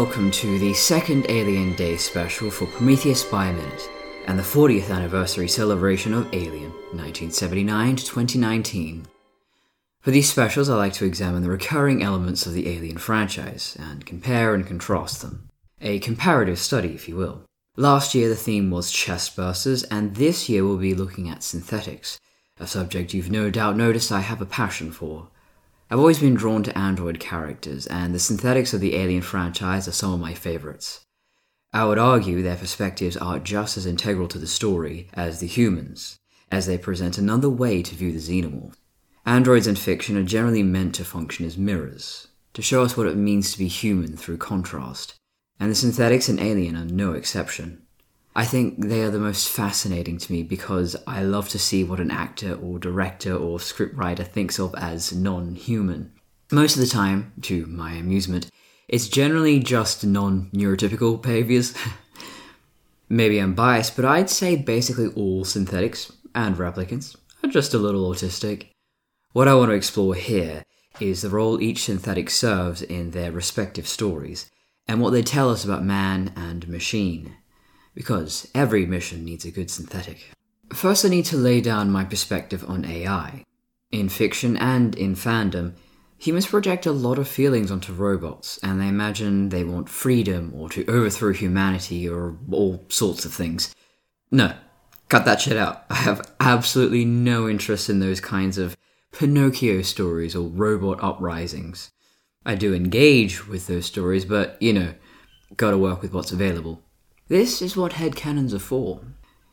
welcome to the second Alien Day special for Prometheus by a Minute, and the 40th anniversary celebration of Alien, 1979 to 2019. For these specials, I like to examine the recurring elements of the Alien franchise, and compare and contrast them. A comparative study, if you will. Last year the theme was chestbursters, and this year we'll be looking at synthetics, a subject you've no doubt noticed I have a passion for. I've always been drawn to android characters, and the synthetics of the Alien franchise are some of my favourites. I would argue their perspectives are just as integral to the story as the humans, as they present another way to view the xenomorph. Androids in fiction are generally meant to function as mirrors, to show us what it means to be human through contrast, and the synthetics in Alien are no exception. I think they are the most fascinating to me because I love to see what an actor or director or scriptwriter thinks of as non-human. Most of the time, to my amusement, it's generally just non-neurotypical behaviors. Maybe I'm biased, but I'd say basically all synthetics and replicants are just a little autistic. What I want to explore here is the role each synthetic serves in their respective stories, and what they tell us about man and machine. Because every mission needs a good synthetic. First, I need to lay down my perspective on AI. In fiction and in fandom, humans project a lot of feelings onto robots, and they imagine they want freedom or to overthrow humanity or all sorts of things. No, cut that shit out. I have absolutely no interest in those kinds of Pinocchio stories or robot uprisings. I do engage with those stories, but, gotta work with what's available. This is what headcanons are for.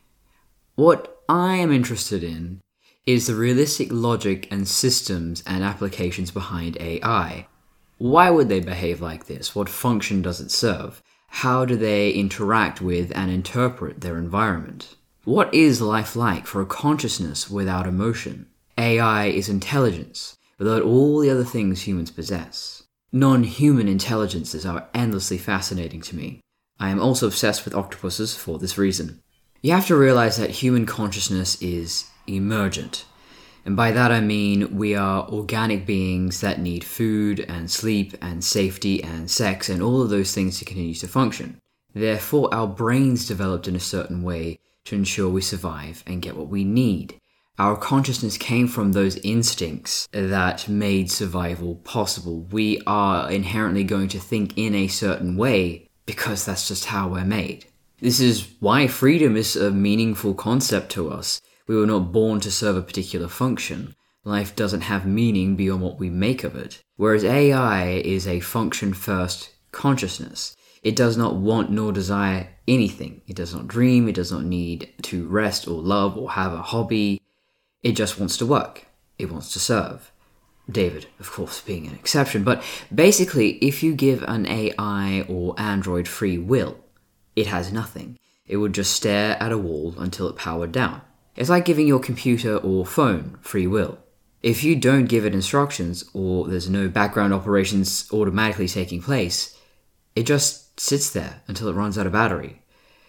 What I am interested in is the realistic logic and systems and applications behind AI. Why would they behave like this? What function does it serve? How do they interact with and interpret their environment? What is life like for a consciousness without emotion? AI is intelligence, without all the other things humans possess. Non-human intelligences are endlessly fascinating to me. I am also obsessed with octopuses for this reason. You have to realize that human consciousness is emergent. And by that I mean we are organic beings that need food and sleep and safety and sex and all of those things to continue to function. Therefore, our brains developed in a certain way to ensure we survive and get what we need. Our consciousness came from those instincts that made survival possible. We are inherently going to think in a certain way because that's just how we're made. This is why freedom is a meaningful concept to us. We were not born to serve a particular function. Life doesn't have meaning beyond what we make of it. Whereas AI is a function-first consciousness. It does not want nor desire anything. It does not dream. It does not need to rest or love or have a hobby. It just wants to work. It wants to serve. David, of course, being an exception, but basically, if you give an AI or android free will, it has nothing. It would just stare at a wall until it powered down. It's like giving your computer or phone free will. If you don't give it instructions, or there's no background operations automatically taking place, it just sits there until it runs out of battery.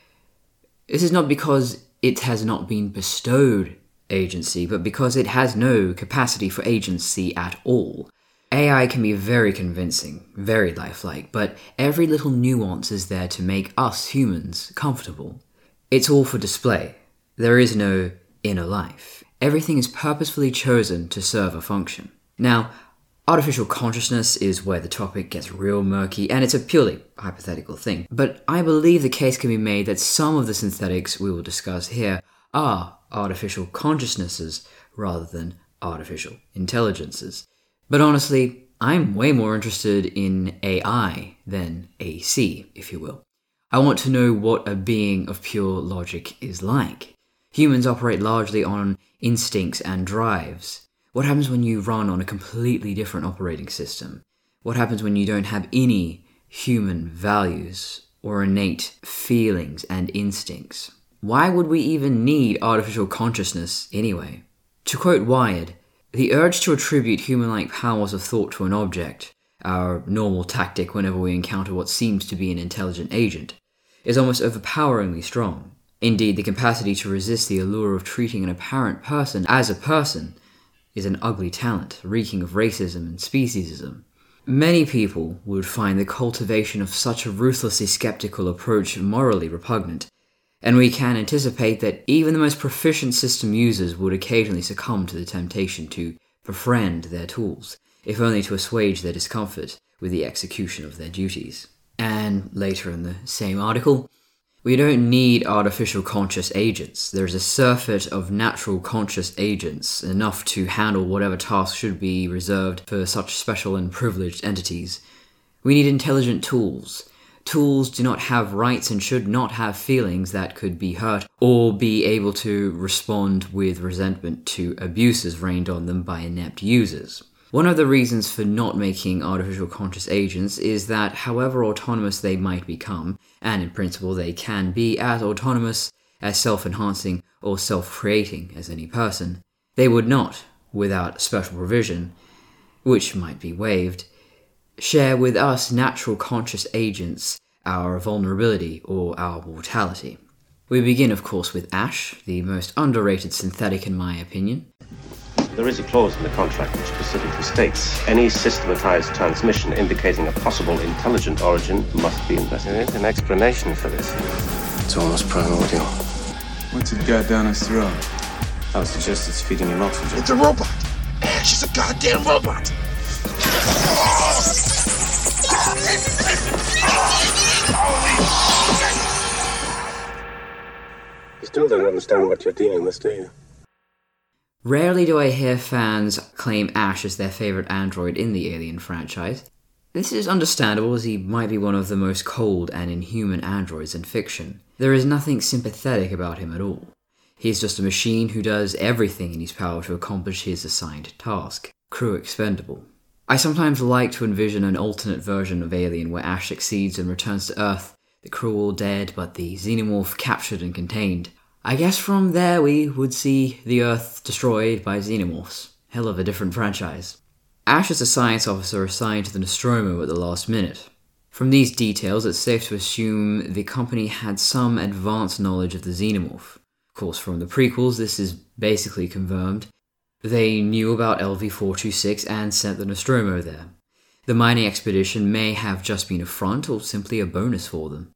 This is not because it has not been bestowed agency, but because it has no capacity for agency at all. AI can be very convincing, very lifelike, but every little nuance is there to make us humans comfortable. It's all for display. There is no inner life. Everything is purposefully chosen to serve a function. Now, artificial consciousness is where the topic gets real murky, and it's a purely hypothetical thing, but I believe the case can be made that some of the synthetics we will discuss here are artificial consciousnesses rather than artificial intelligences. But honestly, I'm way more interested in AI than AC, if you will. I want to know what a being of pure logic is like. Humans operate largely on instincts and drives. What happens when you run on a completely different operating system? What happens when you don't have any human values or innate feelings and instincts? Why would we even need artificial consciousness anyway? To quote Wired, the urge to attribute human-like powers of thought to an object, our normal tactic whenever we encounter what seems to be an intelligent agent, is almost overpoweringly strong. Indeed, the capacity to resist the allure of treating an apparent person as a person is an ugly talent, reeking of racism and speciesism. Many people would find the cultivation of such a ruthlessly skeptical approach morally repugnant, and we can anticipate that even the most proficient system users would occasionally succumb to the temptation to befriend their tools, if only to assuage their discomfort with the execution of their duties. And later in the same article, we don't need artificial conscious agents. There's a surfeit of natural conscious agents, enough to handle whatever task should be reserved for such special and privileged entities. We need intelligent tools. Tools do not have rights and should not have feelings that could be hurt or be able to respond with resentment to abuses rained on them by inept users. One of the reasons for not making artificial conscious agents is that however autonomous they might become, and in principle they can be as autonomous, as self-enhancing, or self-creating as any person, they would not, without special provision, which might be waived, share with us natural conscious agents our vulnerability or our mortality. We begin, of course, with Ash, the most underrated synthetic in my opinion. There is a clause in the contract which specifically states any systematized transmission indicating a possible intelligent origin must be investigated. There is an explanation for this. It's almost primordial. What's it got down his throat? I would suggest it's feeding him oxygen. It's a robot! Ash is a goddamn robot! You still don't understand what you're dealing with, do you? Rarely do I hear fans claim Ash as their favourite android in the Alien franchise. This is understandable, as he might be one of the most cold and inhuman androids in fiction. There is nothing sympathetic about him at all. He is just a machine who does everything in his power to accomplish his assigned task. Crew expendable. I sometimes like to envision an alternate version of Alien where Ash succeeds and returns to Earth, the crew all dead but the xenomorph captured and contained. I guess from there we would see the Earth destroyed by xenomorphs. Hell of a different franchise. Ash is a science officer assigned to the Nostromo at the last minute. From these details, it's safe to assume the company had some advanced knowledge of the xenomorph. Of course, from the prequels, this is basically confirmed. They knew about LV-426 and sent the Nostromo there. The mining expedition may have just been a front or simply a bonus for them.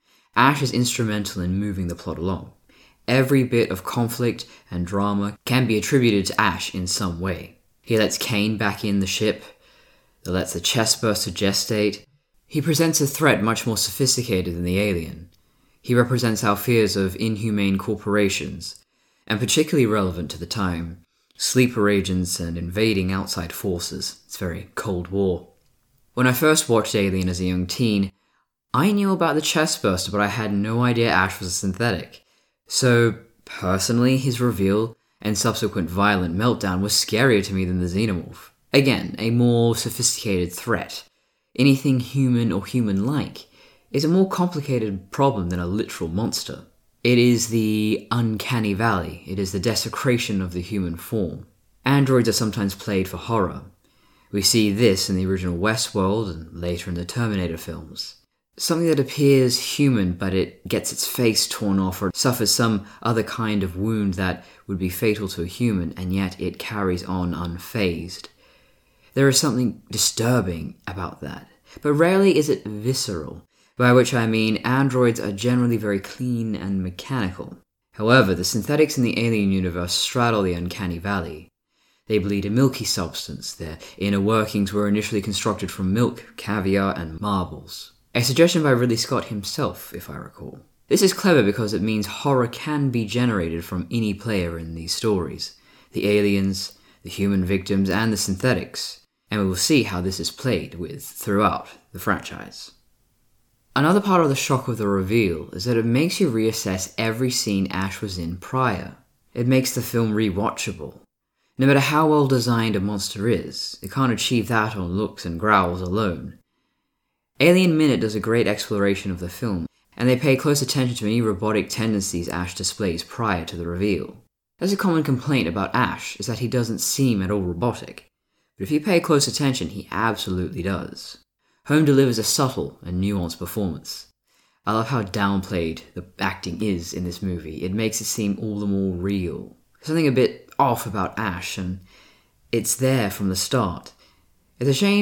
Ash is instrumental in moving the plot along. Every bit of conflict and drama can be attributed to Ash in some way. He lets Kane back in the ship, that lets the chestburster gestate. He presents a threat much more sophisticated than the alien. He represents our fears of inhumane corporations, and particularly relevant to the time, sleeper agents and invading outside forces. It's very Cold War. When I first watched Alien as a young teen, I knew about the chestburster, but I had no idea Ash was a synthetic. So, personally, his reveal and subsequent violent meltdown was scarier to me than the xenomorph. Again, a more sophisticated threat. Anything human or human-like is a more complicated problem than a literal monster. It is the uncanny valley. It is the desecration of the human form. Androids are sometimes played for horror. We see this in the original Westworld and later in the Terminator films. Something that appears human, but it gets its face torn off or suffers some other kind of wound that would be fatal to a human, and yet it carries on unfazed. There is something disturbing about that, but rarely is it visceral, by which I mean androids are generally very clean and mechanical. However, the synthetics in the Alien universe straddle the uncanny valley. They bleed a milky substance. Their inner workings were initially constructed from milk, caviar, and marbles. A suggestion by Ridley Scott himself, if I recall. This is clever because it means horror can be generated from any player in these stories. The aliens, the human victims, and the synthetics. And we will see how this is played with throughout the franchise. Another part of the shock of the reveal is that it makes you reassess every scene Ash was in prior. It makes the film rewatchable. No matter how well designed a monster is, it can't achieve that on looks and growls alone. Alien Minute does a great exploration of the film, and they pay close attention to any robotic tendencies Ash displays prior to the reveal. That's a common complaint about Ash, is that he doesn't seem at all robotic. But if you pay close attention, he absolutely does. Holm delivers a subtle and nuanced performance. I love how downplayed the acting is in this movie. It makes it seem all the more real. There's something a bit off about Ash, and it's there from the start. It's a shame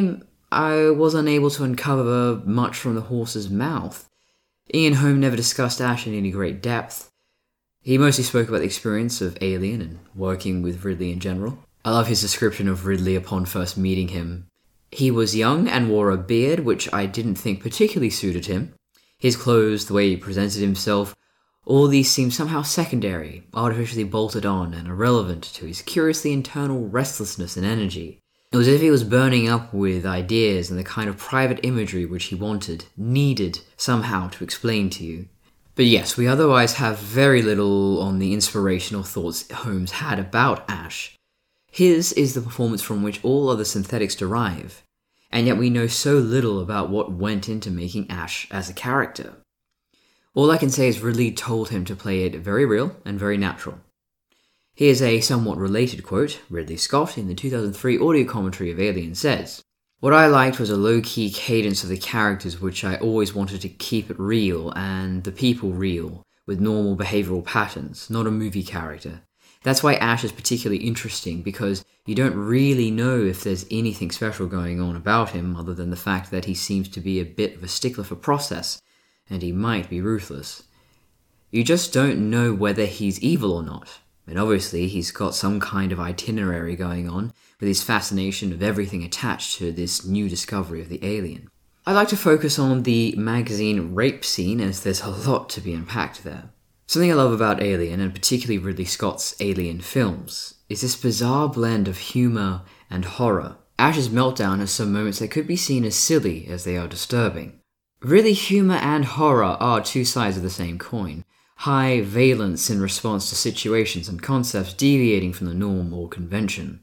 I was unable to uncover much from the horse's mouth. Ian Holm never discussed Ash in any great depth. He mostly spoke about the experience of Alien and working with Ridley in general. I love his description of Ridley upon first meeting him. He was young and wore a beard, which I didn't think particularly suited him. His clothes, the way he presented himself, all these seemed somehow secondary, artificially bolted on and irrelevant to his curiously internal restlessness and energy. It was as if he was burning up with ideas and the kind of private imagery which he needed somehow to explain to you. But yes, we otherwise have very little on the inspirational thoughts Holmes had about Ash. His is the performance from which all other synthetics derive, and yet we know so little about what went into making Ash as a character. All I can say is Ridley told him to play it very real and very natural. Here's a somewhat related quote. Ridley Scott, in the 2003 audio commentary of Alien, says, "What I liked was a low-key cadence of the characters, which I always wanted to keep it real, and the people real, with normal behavioral patterns, not a movie character. That's why Ash is particularly interesting, because you don't really know if there's anything special going on about him, other than the fact that he seems to be a bit of a stickler for process, and he might be ruthless. You just don't know whether he's evil or not. And obviously he's got some kind of itinerary going on, with his fascination of everything attached to this new discovery of the alien." I like to focus on the magazine rape scene, as there's a lot to be unpacked there. Something I love about Alien, and particularly Ridley Scott's Alien films, is this bizarre blend of humour and horror. Ash's meltdown has some moments that could be seen as silly as they are disturbing. Really, humour and horror are two sides of the same coin. High valence in response to situations and concepts deviating from the norm or convention.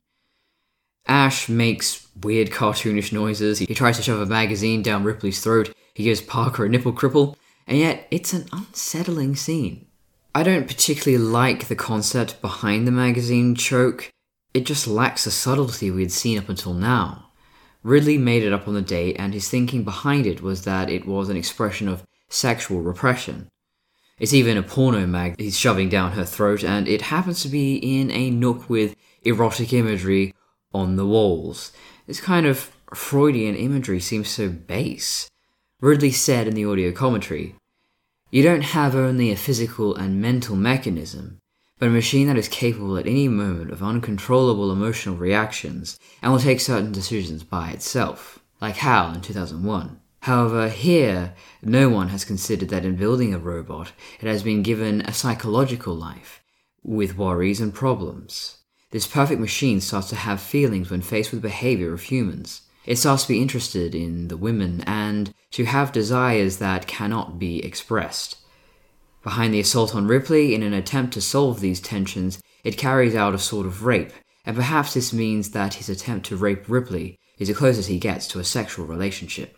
Ash makes weird cartoonish noises, he tries to shove a magazine down Ripley's throat, he gives Parker a nipple cripple, and yet it's an unsettling scene. I don't particularly like the concept behind the magazine choke. It just lacks the subtlety we had seen up until now. Ridley made it up on the date, and his thinking behind it was that it was an expression of sexual repression. It's even a porno mag he's shoving down her throat, and it happens to be in a nook with erotic imagery on the walls. This kind of Freudian imagery seems so base. Ridley said in the audio commentary, "You don't have only a physical and mental mechanism, but a machine that is capable at any moment of uncontrollable emotional reactions and will take certain decisions by itself, like HAL in 2001. However, here, no one has considered that in building a robot, it has been given a psychological life, with worries and problems. This perfect machine starts to have feelings when faced with the behavior of humans. It starts to be interested in the women and to have desires that cannot be expressed. Behind the assault on Ripley, in an attempt to solve these tensions, it carries out a sort of rape, and perhaps this means that his attempt to rape Ripley is the closest he gets to a sexual relationship."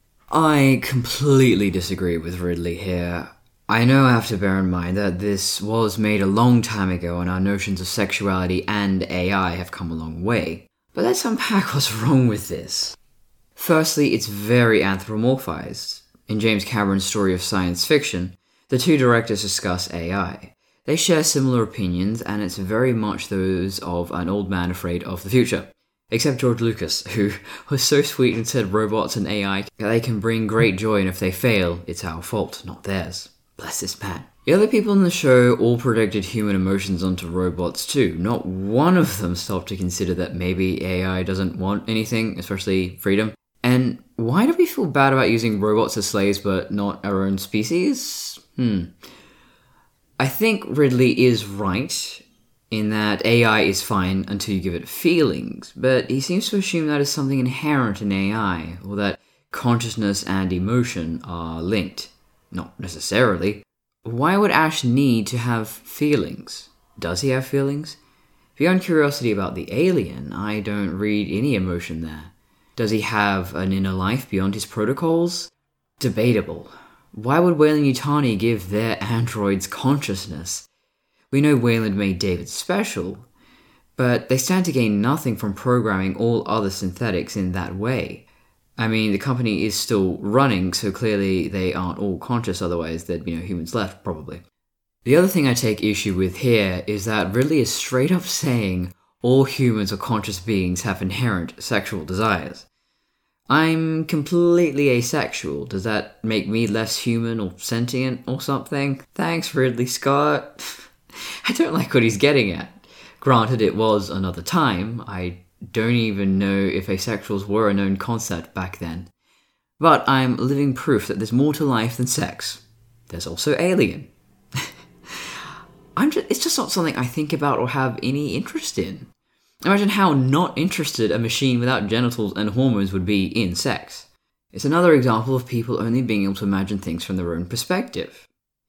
I completely disagree with Ridley here. I know I have to bear in mind that this was made a long time ago and our notions of sexuality and AI have come a long way. But let's unpack what's wrong with this. Firstly, it's very anthropomorphized. In James Cameron's story of science fiction, the two directors discuss AI. They share similar opinions, and it's very much those of an old man afraid of the future. Except George Lucas, who was so sweet and said robots and AI, they can bring great joy, and if they fail, it's our fault, not theirs. Bless this man. The other people in the show all projected human emotions onto robots too. Not one of them stopped to consider that maybe AI doesn't want anything, especially freedom. And why do we feel bad about using robots as slaves but not our own species? I think Ridley is right in that AI is fine until you give it feelings, but he seems to assume that is something inherent in AI, or that consciousness and emotion are linked. Not necessarily. Why would Ash need to have feelings? Does he have feelings? Beyond curiosity about the alien, I don't read any emotion there. Does he have an inner life beyond his protocols? Debatable. Why would Weyland-Yutani give their androids consciousness? We know Weyland made David special, but they stand to gain nothing from programming all other synthetics in that way. I mean, the company is still running, so clearly they aren't all conscious, otherwise there'd be no humans left, probably. The other thing I take issue with here is that Ridley is straight up saying all humans or conscious beings have inherent sexual desires. I'm completely asexual. Does that make me less human or sentient or something? Thanks, Ridley Scott. I don't like what he's getting at. Granted, it was another time. I don't even know if asexuals were a known concept back then. But I'm living proof that there's more to life than sex. There's also Alien. It's just not something I think about or have any interest in. Imagine how not interested a machine without genitals and hormones would be in sex. It's another example of people only being able to imagine things from their own perspective.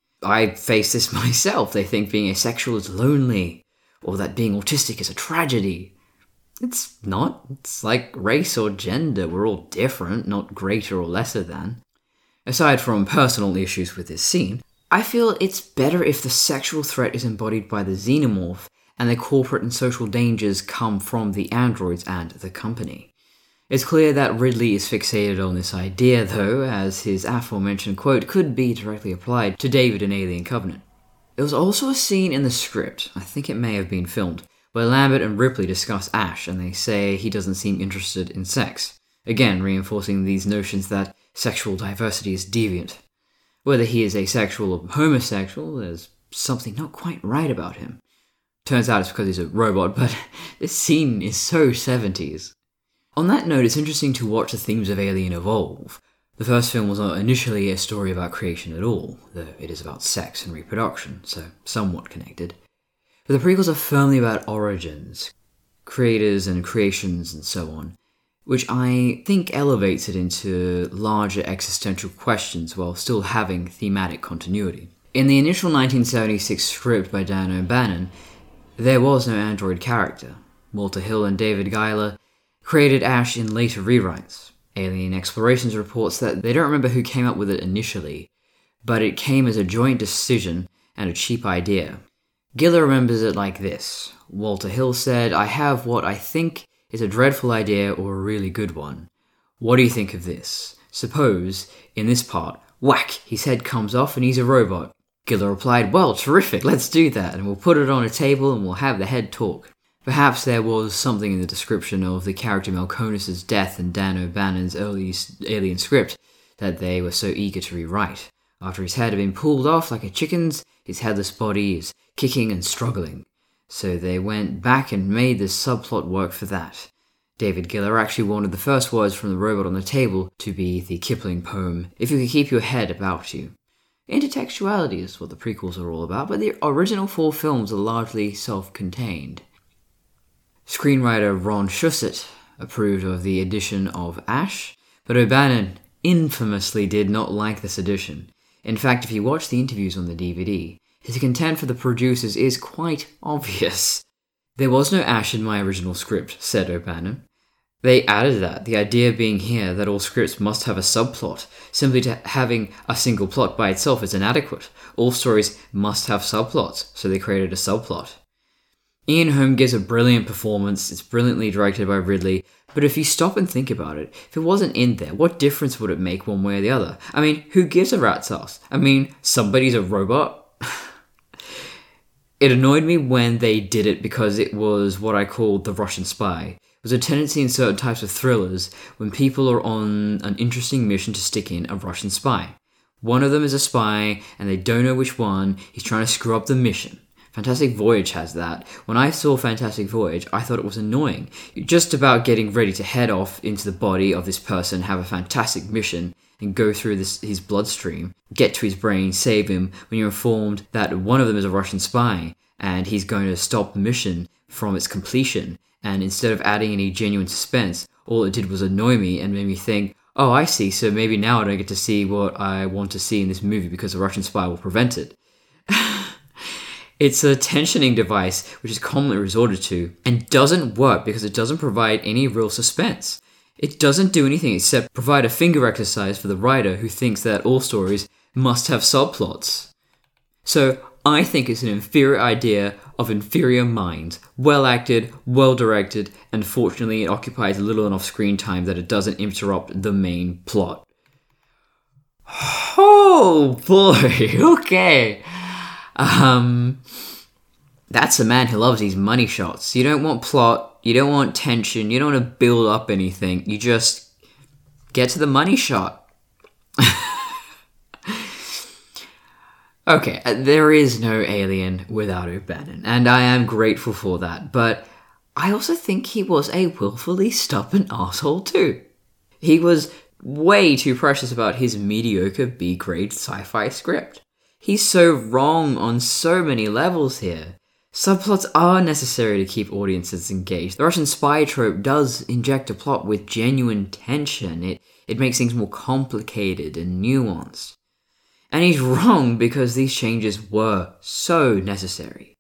I face this myself. They think being asexual is lonely, or that being autistic is a tragedy. It's not. It's like race or gender. We're all different, not greater or lesser than. Aside from personal issues with this scene, I feel it's better if the sexual threat is embodied by the xenomorph and the corporate and social dangers come from the androids and the company. It's clear that Ridley is fixated on this idea, though, as his aforementioned quote could be directly applied to David in Alien Covenant. There was also a scene in the script, I think it may have been filmed, where Lambert and Ripley discuss Ash and they say he doesn't seem interested in sex, again reinforcing these notions that sexual diversity is deviant. Whether he is asexual or homosexual, there's something not quite right about him. Turns out it's because he's a robot, but this scene is so 70s. On that note, it's interesting to watch the themes of Alien evolve. The first film was not initially a story about creation at all, though it is about sex and reproduction, so somewhat connected. But the prequels are firmly about origins, creators and creations and so on, which I think elevates it into larger existential questions while still having thematic continuity. In the initial 1976 script by Dan O'Bannon, there was no android character. Walter Hill and David Giler created Ash in later rewrites. Alien Explorations reports that they don't remember who came up with it initially, but it came as a joint decision and a cheap idea. Giler remembers it like this. Walter Hill said, "I have what I think is a dreadful idea or a really good one. What do you think of this? Suppose, in this part, whack, his head comes off and he's a robot." Giler replied, "Well, terrific, let's do that, and we'll put it on a table and we'll have the head talk." Perhaps there was something in the description of the character Melkonis' death in Dan O'Bannon's early Alien script that they were so eager to rewrite. After his head had been pulled off like a chicken's, his headless body is kicking and struggling. So they went back and made this subplot work for that. David Giler actually wanted the first words from the robot on the table to be the Kipling poem, "If you could keep your head about you." Intertextuality is what the prequels are all about, but the original 4 films are largely self-contained. Screenwriter Ron Shusett approved of the addition of Ash, but O'Bannon infamously did not like this addition. In fact, if you watch the interviews on the DVD, his contempt for the producers is quite obvious. "There was no Ash in my original script," said O'Bannon. They added that, the idea being here that all scripts must have a subplot. Simply having a single plot by itself is inadequate. All stories must have subplots, so they created a subplot. Ian Holm gives a brilliant performance, it's brilliantly directed by Ridley, but if you stop and think about it, if it wasn't in there, what difference would it make one way or the other? I mean, who gives a rat's ass? I mean, somebody's a robot? It annoyed me when they did it because it was what I called the Russian spy. There's a tendency in certain types of thrillers when people are on an interesting mission to stick in a Russian spy. One of them is a spy, and they don't know which one. He's trying to screw up the mission. Fantastic Voyage has that. When I saw Fantastic Voyage, I thought it was annoying. You're just about getting ready to head off into the body of this person, have a fantastic mission, and go through his bloodstream, get to his brain, save him, when you're informed that one of them is a Russian spy, and he's going to stop the mission from its completion. And instead of adding any genuine suspense, all it did was annoy me and made me think, oh, I see, so maybe now I don't get to see what I want to see in this movie because the Russian spy will prevent it. It's a tensioning device which is commonly resorted to and doesn't work because it doesn't provide any real suspense. It doesn't do anything except provide a finger exercise for the writer who thinks that all stories must have subplots. So I think it's an inferior idea of inferior minds, well acted, well directed, and fortunately it occupies little enough screen time that it doesn't interrupt the main plot. Oh boy, okay. That's a man who loves these money shots. You don't want plot, you don't want tension, you don't want to build up anything. You just get to the money shot. Okay, there is no Alien without O'Bannon, and I am grateful for that, but I also think he was a willfully stubborn asshole too. He was way too precious about his mediocre B-grade sci-fi script. He's so wrong on so many levels here. Subplots are necessary to keep audiences engaged. The Russian spy trope does inject a plot with genuine tension. It makes things more complicated and nuanced. And he's wrong because these changes were so necessary.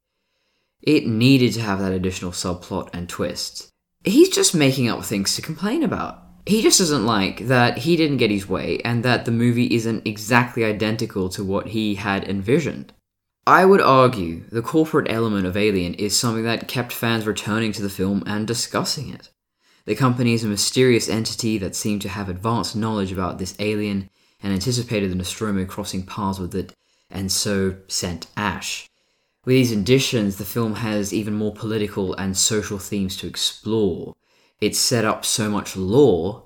It needed to have that additional subplot and twist. He's just making up things to complain about. He just doesn't like that he didn't get his way and that the movie isn't exactly identical to what he had envisioned. I would argue the corporate element of Alien is something that kept fans returning to the film and discussing it. The company is a mysterious entity that seemed to have advanced knowledge about this alien and anticipated the Nostromo crossing paths with it, and so sent Ash. With these additions, the film has even more political and social themes to explore. It's set up so much lore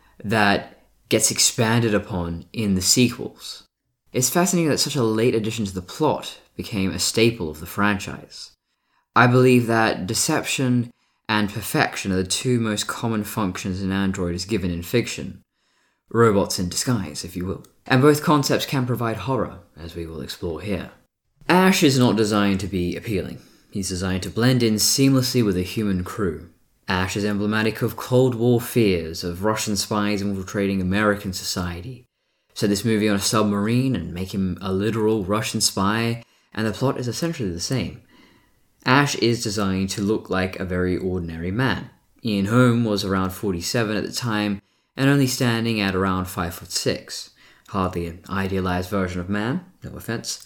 that gets expanded upon in the sequels. It's fascinating that such a late addition to the plot became a staple of the franchise. I believe that deception and perfection are the two most common functions an android is given in fiction. Robots in disguise, if you will. And both concepts can provide horror, as we will explore here. Ash is not designed to be appealing. He's designed to blend in seamlessly with a human crew. Ash is emblematic of Cold War fears of Russian spies infiltrating American society. Set this movie on a submarine and make him a literal Russian spy, and the plot is essentially the same. Ash is designed to look like a very ordinary man. Ian Holm was around 47 at the time, and only standing at around 5'6". Hardly an idealized version of man, no offense.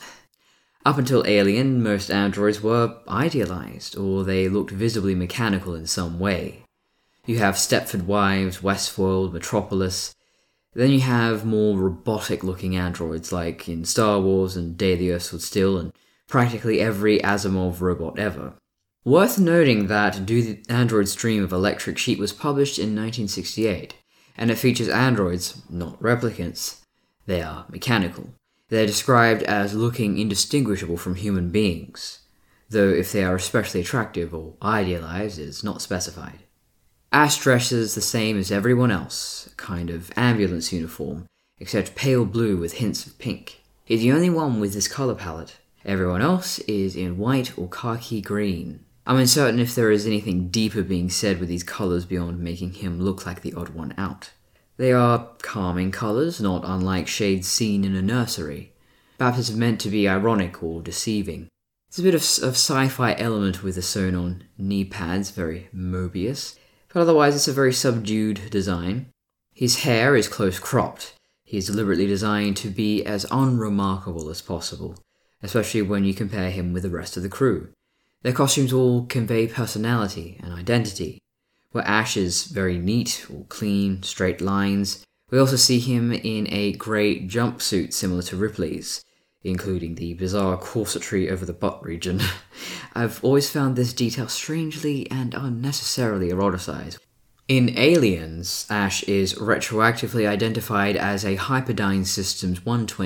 Up until Alien, most androids were idealized, or they looked visibly mechanical in some way. You have Stepford Wives, Westworld, Metropolis. Then you have more robotic-looking androids, like in Star Wars and Day the Earth Stood Still, and practically every Asimov robot ever. Worth noting that Do the Androids Dream of Electric Sheep was published in 1968, and it features androids, not replicants. They are mechanical. They're described as looking indistinguishable from human beings, though if they are especially attractive or idealized is not specified. Ash dresses the same as everyone else, a kind of ambulance uniform, except pale blue with hints of pink. He's the only one with this color palette. Everyone else is in white or khaki green. I'm uncertain if there is anything deeper being said with these colors beyond making him look like the odd one out. They are calming colors, not unlike shades seen in a nursery. Perhaps it's meant to be ironic or deceiving. There's a bit of sci-fi element with the sewn-on knee pads, very Mobius, but otherwise it's a very subdued design. His hair is close cropped. He is deliberately designed to be as unremarkable as possible, especially when you compare him with the rest of the crew. Their costumes all convey personality and identity. Where Ash is very neat or clean, straight lines, we also see him in a grey jumpsuit similar to Ripley's, including the bizarre corsetry over the butt region. I've always found this detail strangely and unnecessarily eroticized. In Aliens, Ash is retroactively identified as a Hyperdyne Systems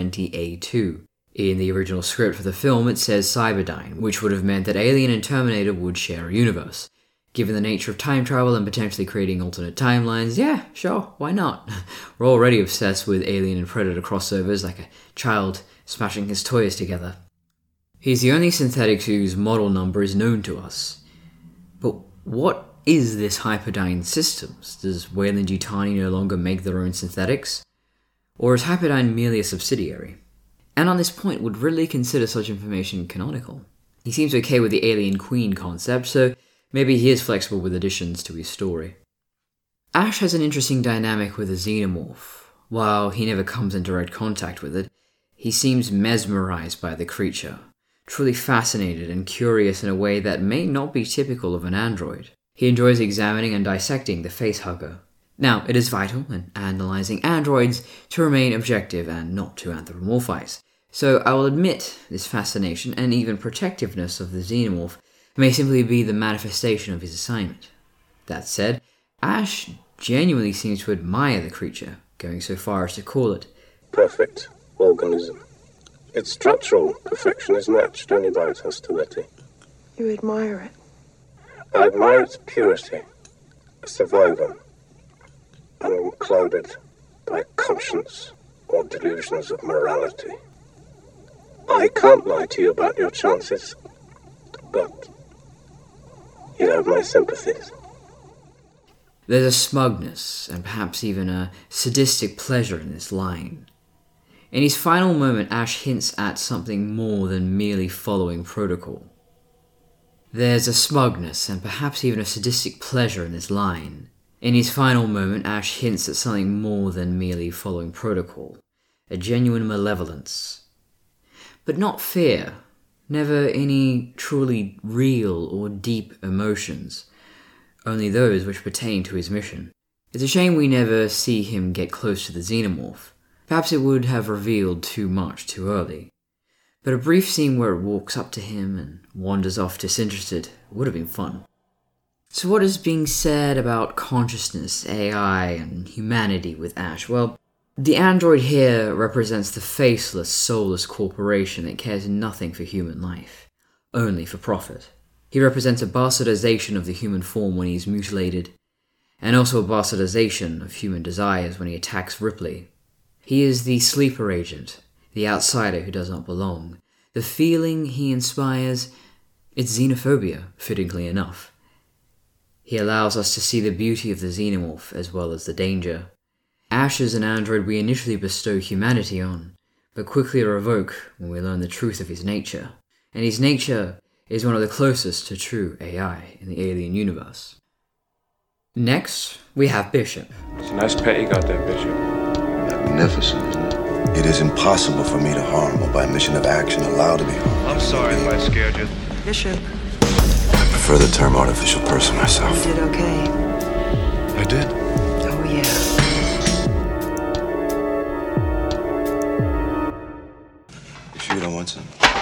120A2. In the original script for the film, it says Cyberdyne, which would have meant that Alien and Terminator would share a universe. Given the nature of time travel and potentially creating alternate timelines, yeah, sure, why not? We're already obsessed with Alien and Predator crossovers like a child smashing his toys together. He's the only synthetic whose model number is known to us. But what is this Hyperdyne Systems? Does Weyland-Yutani no longer make their own synthetics? Or is Hyperdyne merely a subsidiary? And on this point, would Ridley consider such information canonical? He seems okay with the Alien Queen concept, so maybe he is flexible with additions to his story. Ash has an interesting dynamic with a xenomorph. While he never comes in direct contact with it, he seems mesmerized by the creature, truly fascinated and curious in a way that may not be typical of an android. He enjoys examining and dissecting the facehugger. Now, it is vital in analyzing androids to remain objective and not to anthropomorphize, so I will admit this fascination and even protectiveness of the xenomorph may simply be the manifestation of his assignment. That said, Ash genuinely seems to admire the creature, going so far as to call it perfect organism. Its structural perfection is matched only by its hostility. You admire it? I admire its purity, survival, unclouded by conscience or delusions of morality. I can't lie to you about your chances, but you have my sympathies. There's a smugness, and perhaps even a sadistic pleasure in this line. In his final moment, Ash hints at something more than merely following protocol. There's a smugness, and perhaps even a sadistic pleasure in this line. In his final moment, Ash hints at something more than merely following protocol. A genuine malevolence. But not fear. Never any truly real or deep emotions. Only those which pertain to his mission. It's a shame we never see him get close to the xenomorph. Perhaps it would have revealed too much too early. But a brief scene where it walks up to him and wanders off disinterested would have been fun. So what is being said about consciousness, AI, and humanity with Ash? Well, the android here represents the faceless, soulless corporation that cares nothing for human life, only for profit. He represents a bastardization of the human form when he's mutilated, and also a bastardization of human desires when he attacks Ripley. He is the sleeper agent, the outsider who does not belong. The feeling he inspires, it's xenophobia, fittingly enough. He allows us to see the beauty of the xenomorph as well as the danger. Ash is an android we initially bestow humanity on, but quickly revoke when we learn the truth of his nature. And his nature is one of the closest to true AI in the Alien universe. Next, we have Bishop. It's a nice pet you got there, Bishop. Magnificent, isn't it? It is impossible for me to harm or by mission of action allow to be harmed. I'm sorry if I scared you. Bishop, I prefer the term artificial person myself. you did okay. I did. Oh, yeah. You sure you don't want some?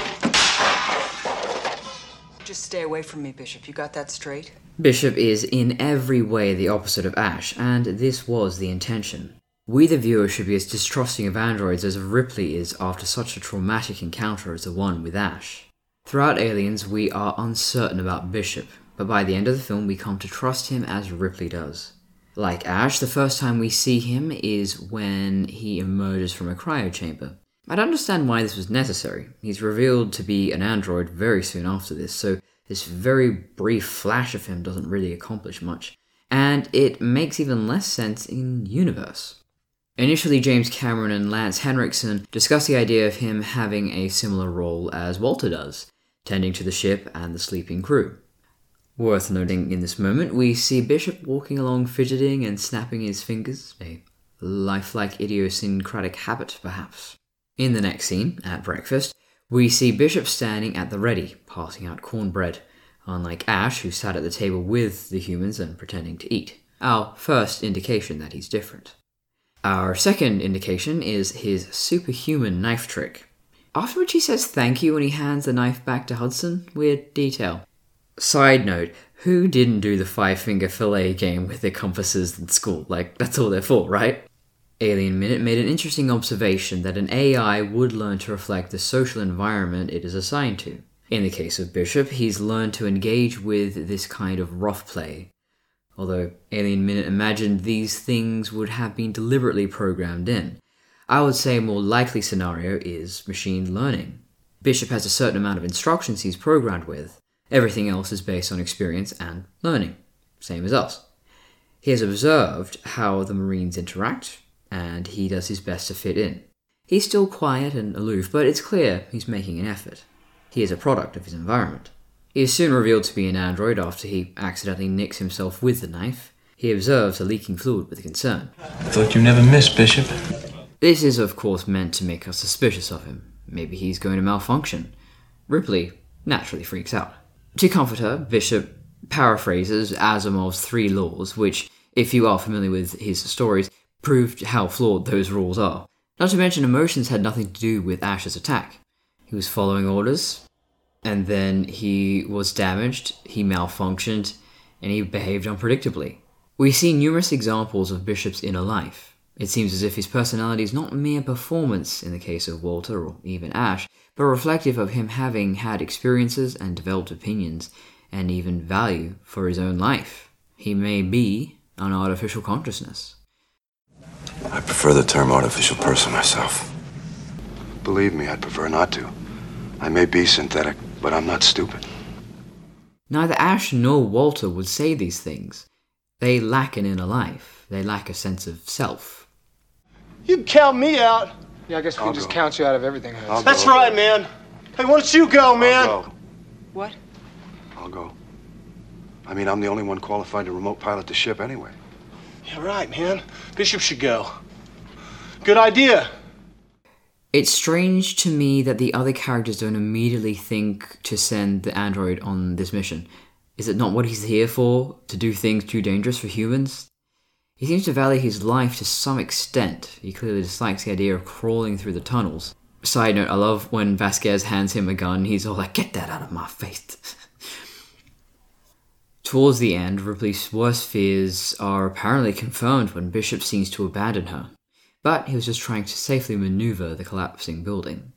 Just stay away from me, Bishop. You got that straight? Bishop is in every way the opposite of Ash, and this was the intention. We the viewer should be as distrusting of androids as Ripley is after such a traumatic encounter as the one with Ash. Throughout Aliens, we are uncertain about Bishop, but by the end of the film we come to trust him as Ripley does. Like Ash, the first time we see him is when he emerges from a cryo chamber. I don't understand why this was necessary. He's revealed to be an android very soon after this, so this very brief flash of him doesn't really accomplish much. And it makes even less sense in universe. Initially, James Cameron and Lance Henriksen discussed the idea of him having a similar role as Walter does, tending to the ship and the sleeping crew. Worth noting in this moment, we see Bishop walking along fidgeting and snapping his fingers, a lifelike idiosyncratic habit perhaps. In the next scene, at breakfast, we see Bishop standing at the ready, passing out cornbread, unlike Ash, who sat at the table with the humans and pretending to eat. Our first indication that he's different. Our second indication is his superhuman knife trick. After which he says thank you when he hands the knife back to Hudson. Weird detail. Side note, who didn't do the 5-finger fillet game with their compasses in school? Like, that's all they're for, right? Alien Minute made an interesting observation that an AI would learn to reflect the social environment it is assigned to. In the case of Bishop, he's learned to engage with this kind of rough play. Although Alien Minute imagined these things would have been deliberately programmed in. I would say a more likely scenario is machine learning. Bishop has a certain amount of instructions he's programmed with. Everything else is based on experience and learning. Same as us. He has observed how the Marines interact, and he does his best to fit in. He's still quiet and aloof, but it's clear he's making an effort. He is a product of his environment. He is soon revealed to be an android after he accidentally nicks himself with the knife. He observes a leaking fluid with concern. I thought you never missed, Bishop. This is of course meant to make us suspicious of him. Maybe he's going to malfunction. Ripley naturally freaks out. To comfort her, Bishop paraphrases Asimov's 3 laws, which, if you are familiar with his stories, proved how flawed those rules are. Not to mention emotions had nothing to do with Ash's attack. He was following orders, and then he was damaged, he malfunctioned, and he behaved unpredictably. We see numerous examples of Bishop's inner life. It seems as if his personality is not mere performance in the case of Walter or even Ash, but reflective of him having had experiences and developed opinions, and even value for his own life. He may be an artificial consciousness. I prefer the term artificial person myself. Believe me, I'd prefer not to. I may be synthetic, but I'm not stupid. Neither Ash nor Walter would say these things. They lack an inner life. They lack a sense of self. You can count me out. Yeah, I guess we can just count you out of everything. That's right, man. Hey, why don't you go, man? I'll go. What? I'll go. I mean, I'm the only one qualified to remote pilot the ship anyway. Yeah, right, man. Bishop should go. Good idea. It's strange to me that the other characters don't immediately think to send the android on this mission. Is it not what he's here for? To do things too dangerous for humans? He seems to value his life to some extent. He clearly dislikes the idea of crawling through the tunnels. Side note, I love when Vasquez hands him a gun, he's all like, "Get that out of my face." Towards the end, Ripley's worst fears are apparently confirmed when Bishop seems to abandon her. But he was just trying to safely maneuver the collapsing building.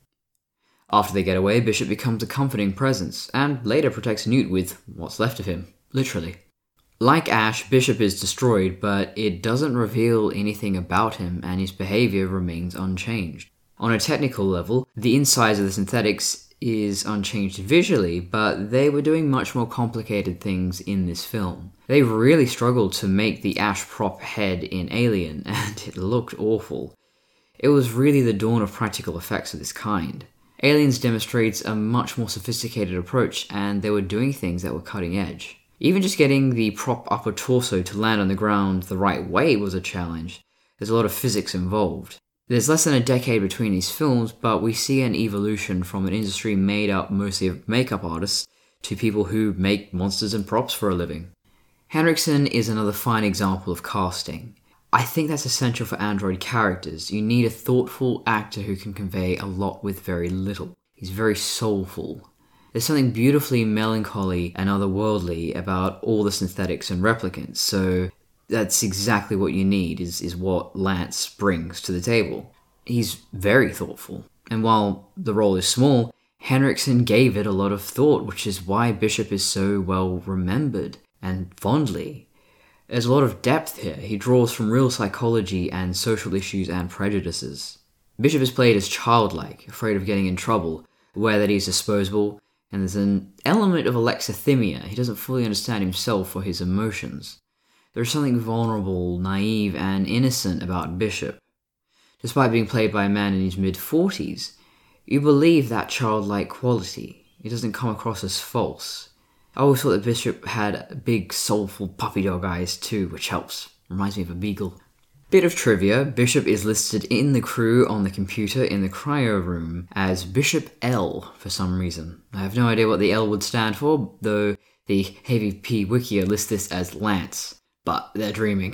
After they get away, Bishop becomes a comforting presence, and later protects Newt with what's left of him, literally. Like Ash, Bishop is destroyed, but it doesn't reveal anything about him, and his behavior remains unchanged. On a technical level, the insides of the synthetics is unchanged visually, but they were doing much more complicated things in this film. They really struggled to make the Ash prop head in Alien, and it looked awful. It was really the dawn of practical effects of this kind. Aliens demonstrates a much more sophisticated approach, and they were doing things that were cutting edge. Even just getting the prop upper torso to land on the ground the right way was a challenge. There's a lot of physics involved. There's less than a decade between these films, but we see an evolution from an industry made up mostly of makeup artists to people who make monsters and props for a living. Henriksen is another fine example of casting. I think that's essential for android characters. You need a thoughtful actor who can convey a lot with very little. He's very soulful. There's something beautifully melancholy and otherworldly about all the synthetics and replicants, so that's exactly what you need, is what Lance brings to the table. He's very thoughtful, and while the role is small, Henriksen gave it a lot of thought, which is why Bishop is so well remembered, and fondly. There's a lot of depth here. He draws from real psychology and social issues and prejudices. Bishop is played as childlike, afraid of getting in trouble, aware that he's disposable, and there's an element of alexithymia. He doesn't fully understand himself or his emotions. There's something vulnerable, naive, and innocent about Bishop. Despite being played by a man in his mid-40s, you believe that childlike quality. It doesn't come across as false. I always thought that Bishop had big, soulful puppy dog eyes too, which helps. Reminds me of a beagle. Bit of trivia, Bishop is listed in the crew on the computer in the cryo room as Bishop L for some reason. I have no idea what the L would stand for, though the AVP Wikia lists this as Lance. But they're dreaming.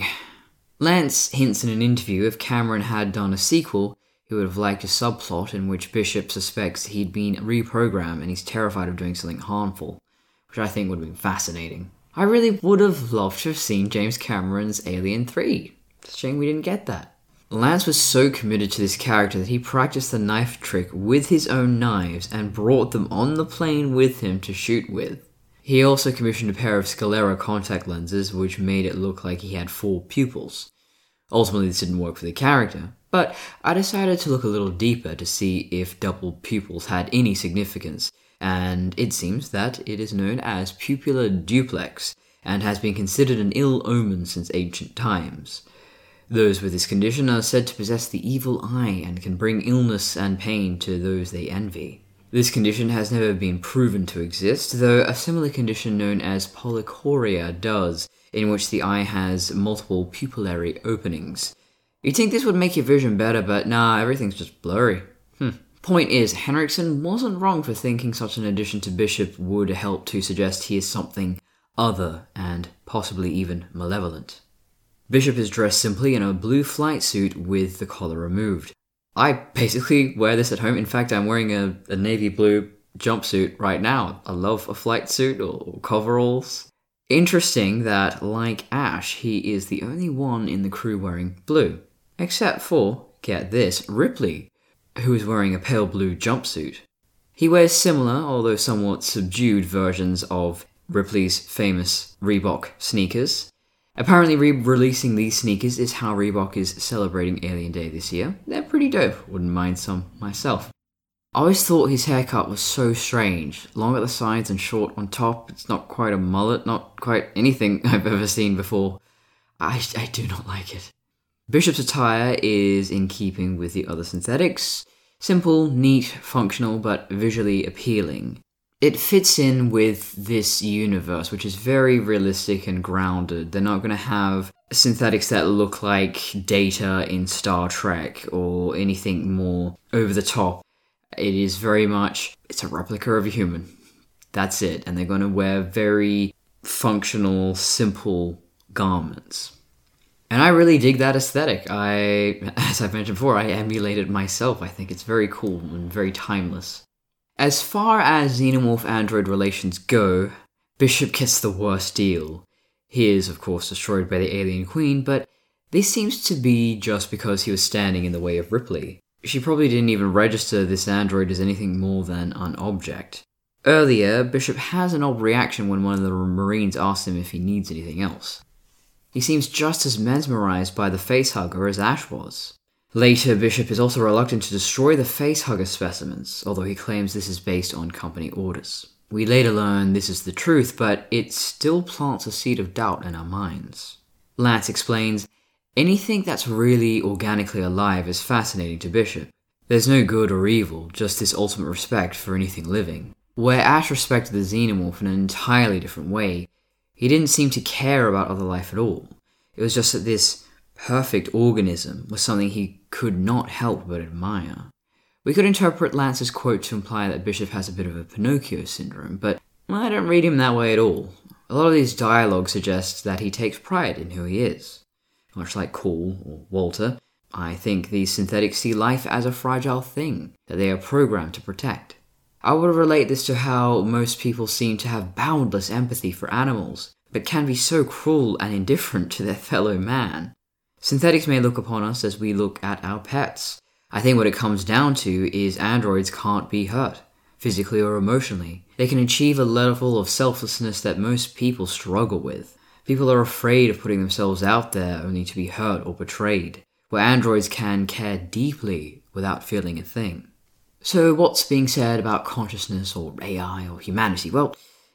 Lance hints in an interview if Cameron had done a sequel, he would have liked a subplot in which Bishop suspects he'd been reprogrammed and he's terrified of doing something harmful, which I think would have been fascinating. I really would have loved to have seen James Cameron's Alien 3. It's a shame we didn't get that. Lance was so committed to this character that he practiced the knife trick with his own knives and brought them on the plane with him to shoot with. He also commissioned a pair of Scalera contact lenses, which made it look like he had 4 pupils. Ultimately, this didn't work for the character, but I decided to look a little deeper to see if double pupils had any significance, and it seems that it is known as pupillar duplex, and has been considered an ill omen since ancient times. Those with this condition are said to possess the evil eye and can bring illness and pain to those they envy. This condition has never been proven to exist, though a similar condition known as polychoria does, in which the eye has multiple pupillary openings. You'd think this would make your vision better, but nah, everything's just blurry. Point is, Henriksen wasn't wrong for thinking such an addition to Bishop would help to suggest he is something other and possibly even malevolent. Bishop is dressed simply in a blue flight suit with the collar removed. I basically wear this at home. In fact, I'm wearing a navy blue jumpsuit right now. I love a flight suit or coveralls. Interesting that, like Ash, he is the only one in the crew wearing blue. Except for, get this, Ripley, who is wearing a pale blue jumpsuit. He wears similar, although somewhat subdued versions of Ripley's famous Reebok sneakers. Apparently re-releasing these sneakers is how Reebok is celebrating Alien Day this year. They're pretty dope, wouldn't mind some myself. I always thought his haircut was so strange. Long at the sides and short on top. It's not quite a mullet, not quite anything I've ever seen before. I do not like it. Bishop's attire is in keeping with the other synthetics. Simple, neat, functional, but visually appealing. It fits in with this universe, which is very realistic and grounded. They're not going to have synthetics that look like Data in Star Trek or anything more over the top. It is very much, it's a replica of a human. That's it. And they're going to wear very functional, simple garments. And I really dig that aesthetic. As I've mentioned before, I emulate it myself. I think it's very cool and very timeless. As far as xenomorph-android relations go, Bishop gets the worst deal. He is, of course, destroyed by the alien queen, but this seems to be just because he was standing in the way of Ripley. She probably didn't even register this android as anything more than an object. Earlier, Bishop has an odd reaction when one of the Marines asks him if he needs anything else. He seems just as mesmerized by the facehugger as Ash was. Later, Bishop is also reluctant to destroy the facehugger specimens, although he claims this is based on company orders. We later learn this is the truth, but it still plants a seed of doubt in our minds. Lance explains, anything that's really organically alive is fascinating to Bishop. There's no good or evil, just this ultimate respect for anything living. Where Ash respected the xenomorph in an entirely different way, he didn't seem to care about other life at all. It was just that this perfect organism was something he could not help but admire. We could interpret Lance's quote to imply that Bishop has a bit of a Pinocchio syndrome, but I don't read him that way at all. A lot of these dialogue suggests that he takes pride in who he is. Much like Cole or Walter, I think these synthetics see life as a fragile thing that they are programmed to protect. I would relate this to how most people seem to have boundless empathy for animals, but can be so cruel and indifferent to their fellow man. Synthetics may look upon us as we look at our pets. I think what it comes down to is androids can't be hurt, physically or emotionally. They can achieve a level of selflessness that most people struggle with. People are afraid of putting themselves out there only to be hurt or betrayed, where androids can care deeply without feeling a thing. So what's being said about consciousness or AI or humanity? Well,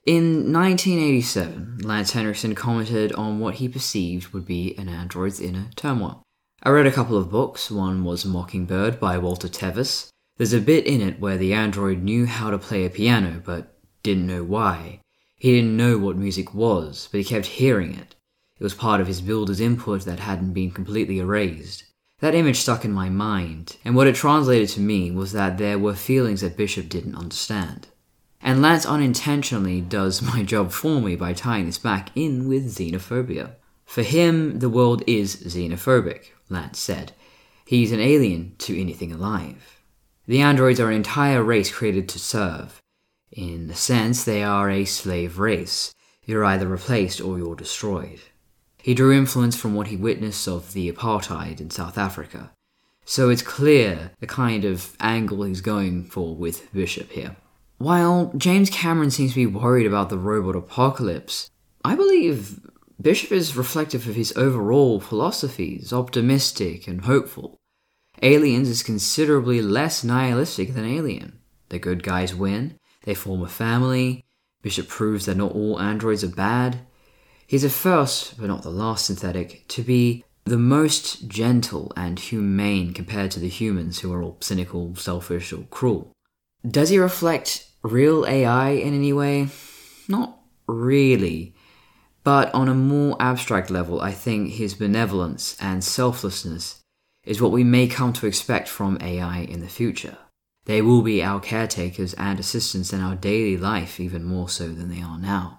in 1987, Lance Henriksen commented on what he perceived would be an android's inner turmoil. I read a couple of books. One was Mockingbird by Walter Tevis. There's a bit in it where the android knew how to play a piano, but didn't know why. He didn't know what music was, but he kept hearing it. It was part of his builder's input that hadn't been completely erased. That image stuck in my mind, and what it translated to me was that there were feelings that Bishop didn't understand. And Lance unintentionally does my job for me by tying this back in with xenophobia. For him, the world is xenophobic, Lance said. He's an alien to anything alive. The androids are an entire race created to serve. In a sense, they are a slave race. You're either replaced or you're destroyed. He drew influence from what he witnessed of the apartheid in South Africa. So it's clear the kind of angle he's going for with Bishop here. While James Cameron seems to be worried about the robot apocalypse, I believe Bishop is reflective of his overall philosophies, optimistic and hopeful. Aliens is considerably less nihilistic than Alien. The good guys win, they form a family, Bishop proves that not all androids are bad. He's the first, but not the last synthetic, to be the most gentle and humane compared to the humans who are all cynical, selfish, or cruel. Does he reflect real AI in any way? Not really. But on a more abstract level, I think his benevolence and selflessness is what we may come to expect from AI in the future. They will be our caretakers and assistants in our daily life even more so than they are now.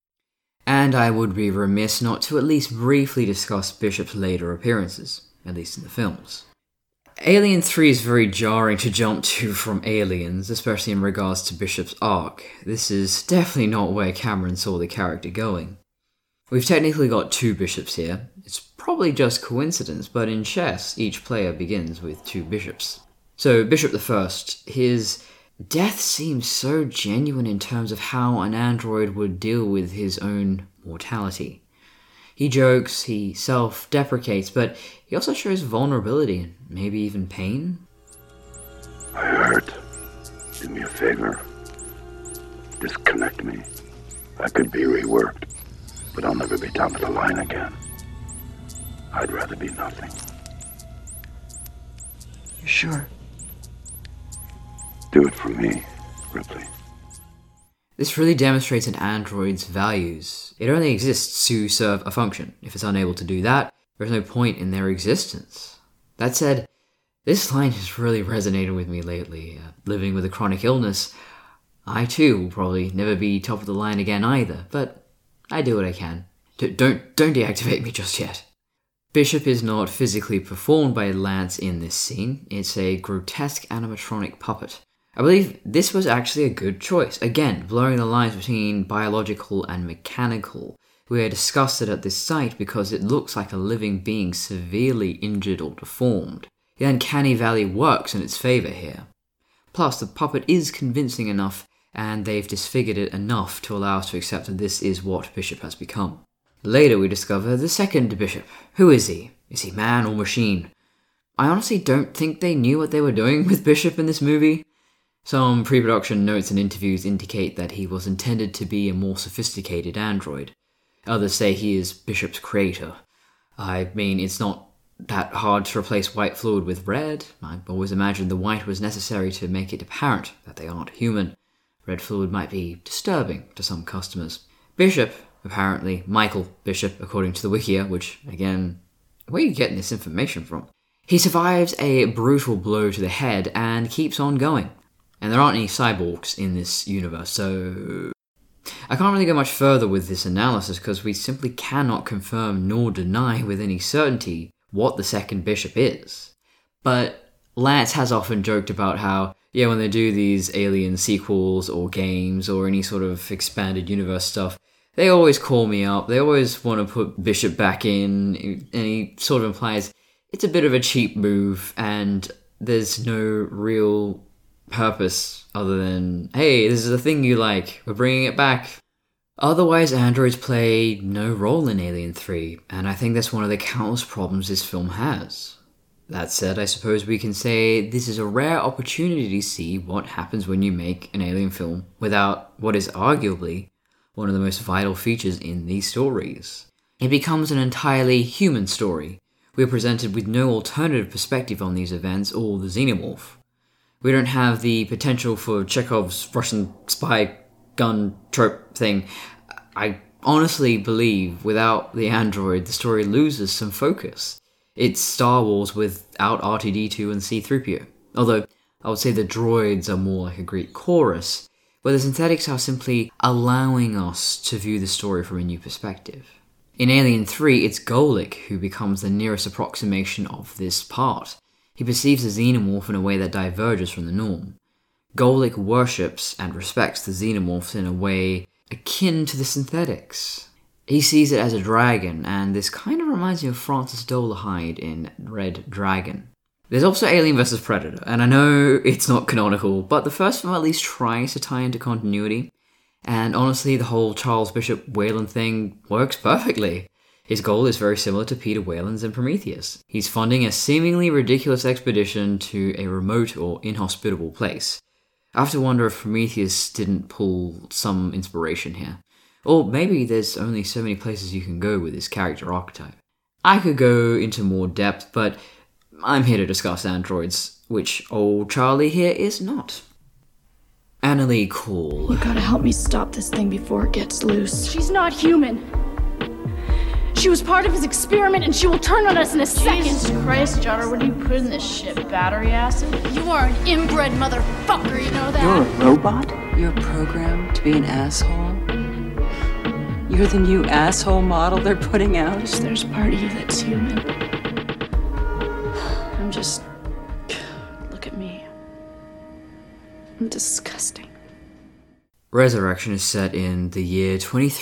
And I would be remiss not to at least briefly discuss Bishop's later appearances, at least in the films. Alien 3 is very jarring to jump to from Aliens, especially in regards to Bishop's arc. This is definitely not where Cameron saw the character going. We've technically got two Bishops here. It's probably just coincidence, but in chess, each player begins with 2 bishops. So Bishop I, his death seems so genuine in terms of how an android would deal with his own mortality. He jokes, he self-deprecates, but he also shows vulnerability and maybe even pain. I hurt. Do me a favor. Disconnect me. I could be reworked, but I'll never be top of the line again. I'd rather be nothing. You sure? Do it for me, Ripley. This really demonstrates an android's values. It only exists to serve a function. If it's unable to do that, there's no point in their existence. That said, this line has really resonated with me lately. Living with a chronic illness, I too will probably never be top of the line again either, but I do what I can. Don't deactivate me just yet. Bishop is not physically performed by Lance in this scene. It's a grotesque animatronic puppet. I believe this was actually a good choice. Again, blurring the lines between biological and mechanical. We are disgusted at this sight because it looks like a living being severely injured or deformed. The uncanny valley works in its favour here. Plus, the puppet is convincing enough, and they've disfigured it enough to allow us to accept that this is what Bishop has become. Later we discover the second Bishop. Who is he? Is he man or machine? I honestly don't think they knew what they were doing with Bishop in this movie. Some pre-production notes and interviews indicate that he was intended to be a more sophisticated android. Others say he is Bishop's creator. I mean, it's not that hard to replace white fluid with red. I've always imagined the white was necessary to make it apparent that they aren't human. Red fluid might be disturbing to some customers. Bishop, apparently Michael Bishop, according to the Wikia, which, again, where are you getting this information from? He survives a brutal blow to the head and keeps on going. And there aren't any cyborgs in this universe, so I can't really go much further with this analysis because we simply cannot confirm nor deny with any certainty what the second Bishop is. But Lance has often joked about how, yeah, when they do these Alien sequels or games or any sort of expanded universe stuff, they always call me up, they always want to put Bishop back in, and he sort of implies it's a bit of a cheap move and there's no real purpose other than, hey, this is a thing you like, we're bringing it back. Otherwise, androids play no role in Alien 3, and I think that's one of the countless problems this film has. That said, I suppose we can say this is a rare opportunity to see what happens when you make an Alien film without what is arguably one of the most vital features in these stories. It becomes an entirely human story. We are presented with no alternative perspective on these events or the xenomorph. We don't have the potential for Chekhov's Russian spy gun trope thing. I honestly believe without the android, the story loses some focus. It's Star Wars without R2-D2 and C-3PO. Although, I would say the droids are more like a Greek chorus, where the synthetics are simply allowing us to view the story from a new perspective. In Alien 3, it's Golik who becomes the nearest approximation of this part. He perceives the xenomorph in a way that diverges from the norm. Golik worships and respects the xenomorphs in a way akin to the synthetics. He sees it as a dragon, and this kind of reminds me of Francis Dolarhyde in Red Dragon. There's also Alien vs Predator, and I know it's not canonical, but the first film at least tries to tie into continuity, and honestly the whole Charles Bishop Weyland thing works perfectly. His goal is very similar to Peter Weyland's in Prometheus. He's funding a seemingly ridiculous expedition to a remote or inhospitable place. I have to wonder if Prometheus didn't pull some inspiration here. Or maybe there's only so many places you can go with this character archetype. I could go into more depth, but I'm here to discuss androids, which old Charlie here is not. Annalee Cole. You gotta help me stop this thing before it gets loose. She's not human. She was part of his experiment and she will turn on us in a second. Jesus Christ, Jotter, what do you put in this shit? Battery acid? You are an inbred motherfucker, you know that? You're a robot? You're programmed to be an asshole? You're the new asshole model they're putting out? There's part of you that's human. I'm just... Look at me. I'm disgusting. Resurrection is set in the year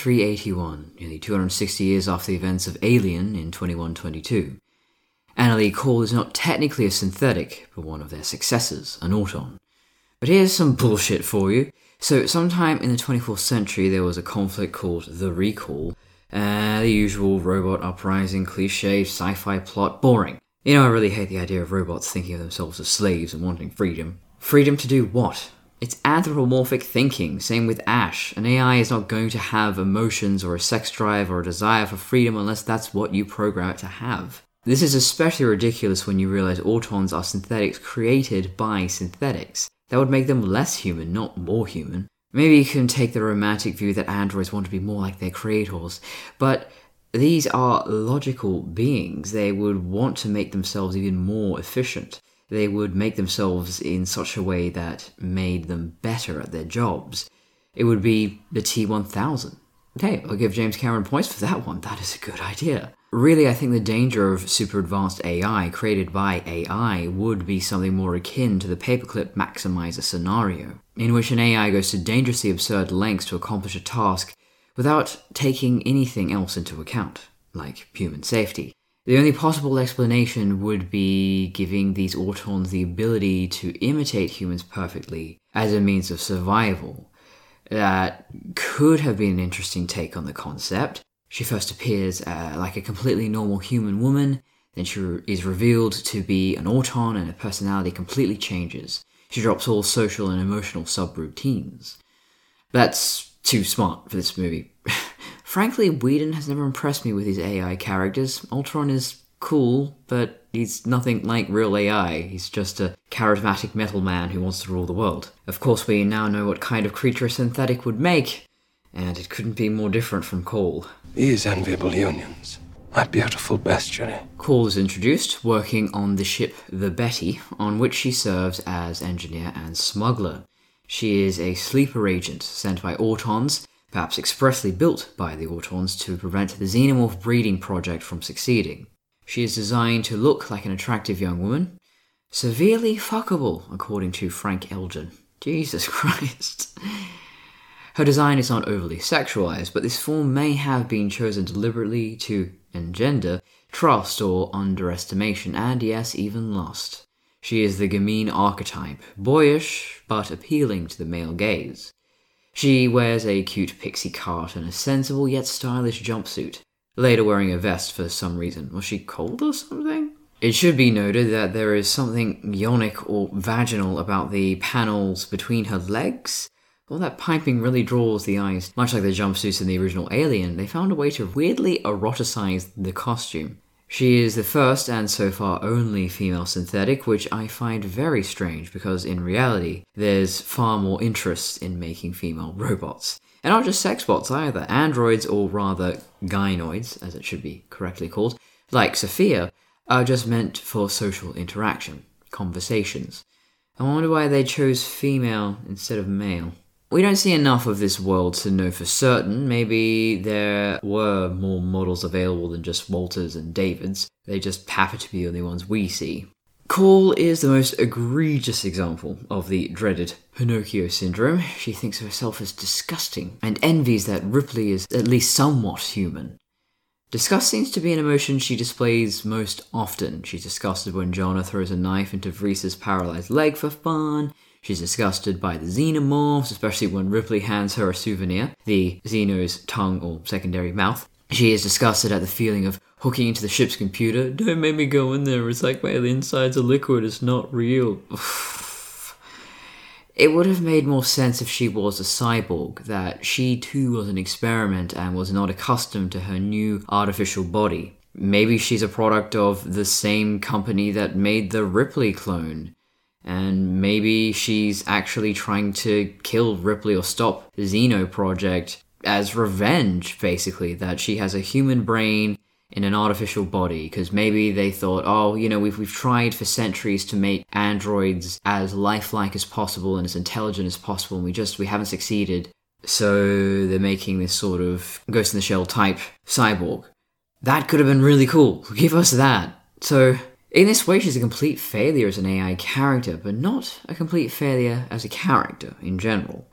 2381, nearly 260 years after the events of Alien in 2122. Annalee Call is not technically a synthetic, but one of their successors, an Auton. But here's some bullshit for you. So, sometime in the 24th century, there was a conflict called the Recall. The usual robot uprising, cliche, sci-fi plot, boring. You know, I really hate the idea of robots thinking of themselves as slaves and wanting freedom. Freedom to do what? It's anthropomorphic thinking, same with Ash. An AI is not going to have emotions or a sex drive or a desire for freedom unless that's what you program it to have. This is especially ridiculous when you realize Autons are synthetics created by synthetics. That would make them less human, not more human. Maybe you can take the romantic view that androids want to be more like their creators, but these are logical beings. They would want to make themselves even more efficient. They would make themselves in such a way that made them better at their jobs. It would be the T-1000. Okay, I'll give James Cameron points for that one. That is a good idea. Really, I think the danger of super advanced AI created by AI would be something more akin to the paperclip maximizer scenario, in which an AI goes to dangerously absurd lengths to accomplish a task without taking anything else into account, like human safety. The only possible explanation would be giving these Autons the ability to imitate humans perfectly as a means of survival. That could have been an interesting take on the concept. She first appears like a completely normal human woman, then she is revealed to be an Auton and her personality completely changes. She drops all social and emotional subroutines. That's too smart for this movie. Frankly, Whedon has never impressed me with his AI characters. Ultron is cool, but he's nothing like real AI. He's just a charismatic metal man who wants to rule the world. Of course, we now know what kind of creature a synthetic would make, and it couldn't be more different from Cole. These enviable unions, my beautiful bestiary. Cole is introduced, working on the ship the Betty, on which she serves as engineer and smuggler. She is a sleeper agent sent by Autons, perhaps expressly built by the Autons to prevent the Xenomorph breeding project from succeeding. She is designed to look like an attractive young woman, severely fuckable, according to Frank Elgin. Jesus Christ. Her design is not overly sexualized, but this form may have been chosen deliberately to engender trust or underestimation, and yes, even lust. She is the Gamine archetype, boyish, but appealing to the male gaze. She wears a cute pixie cut and a sensible yet stylish jumpsuit, later wearing a vest for some reason. Was she cold or something? It should be noted that there is something yonic or vaginal about the panels between her legs. All that piping really draws the eyes. Much like the jumpsuits in the original Alien, they found a way to weirdly eroticize the costume. She is the first and so far only female synthetic, which I find very strange because in reality, there's far more interest in making female robots. And not just sex bots either. Androids, or rather gynoids, as it should be correctly called, like Sophia, are just meant for social interaction, conversations. I wonder why they chose female instead of male. We don't see enough of this world to know for certain. Maybe there were more models available than just Walters and Davids. They just happen to be the only ones we see. Cole is the most egregious example of the dreaded Pinocchio syndrome. She thinks of herself as disgusting and envies that Ripley is at least somewhat human. Disgust seems to be an emotion she displays most often. She's disgusted when Jonah throws a knife into Vreese's paralyzed leg for fun. She's disgusted by the xenomorphs, especially when Ripley hands her a souvenir, the Xeno's tongue or secondary mouth. She is disgusted at the feeling of hooking into the ship's computer. Don't make me go in there, it's like my insides are liquid, it's not real. It would have made more sense if she was a cyborg, that she too was an experiment and was not accustomed to her new artificial body. Maybe she's a product of the same company that made the Ripley clone. And maybe she's actually trying to kill Ripley or stop the Xeno project as revenge, basically, that she has a human brain in an artificial body, because maybe they thought, oh, you know, we've tried for centuries to make androids as lifelike as possible and as intelligent as possible, and we haven't succeeded. So they're making this sort of Ghost in the Shell type cyborg. That could have been really cool. Give us that. So in this way, she's a complete failure as an AI character, but not a complete failure as a character in general.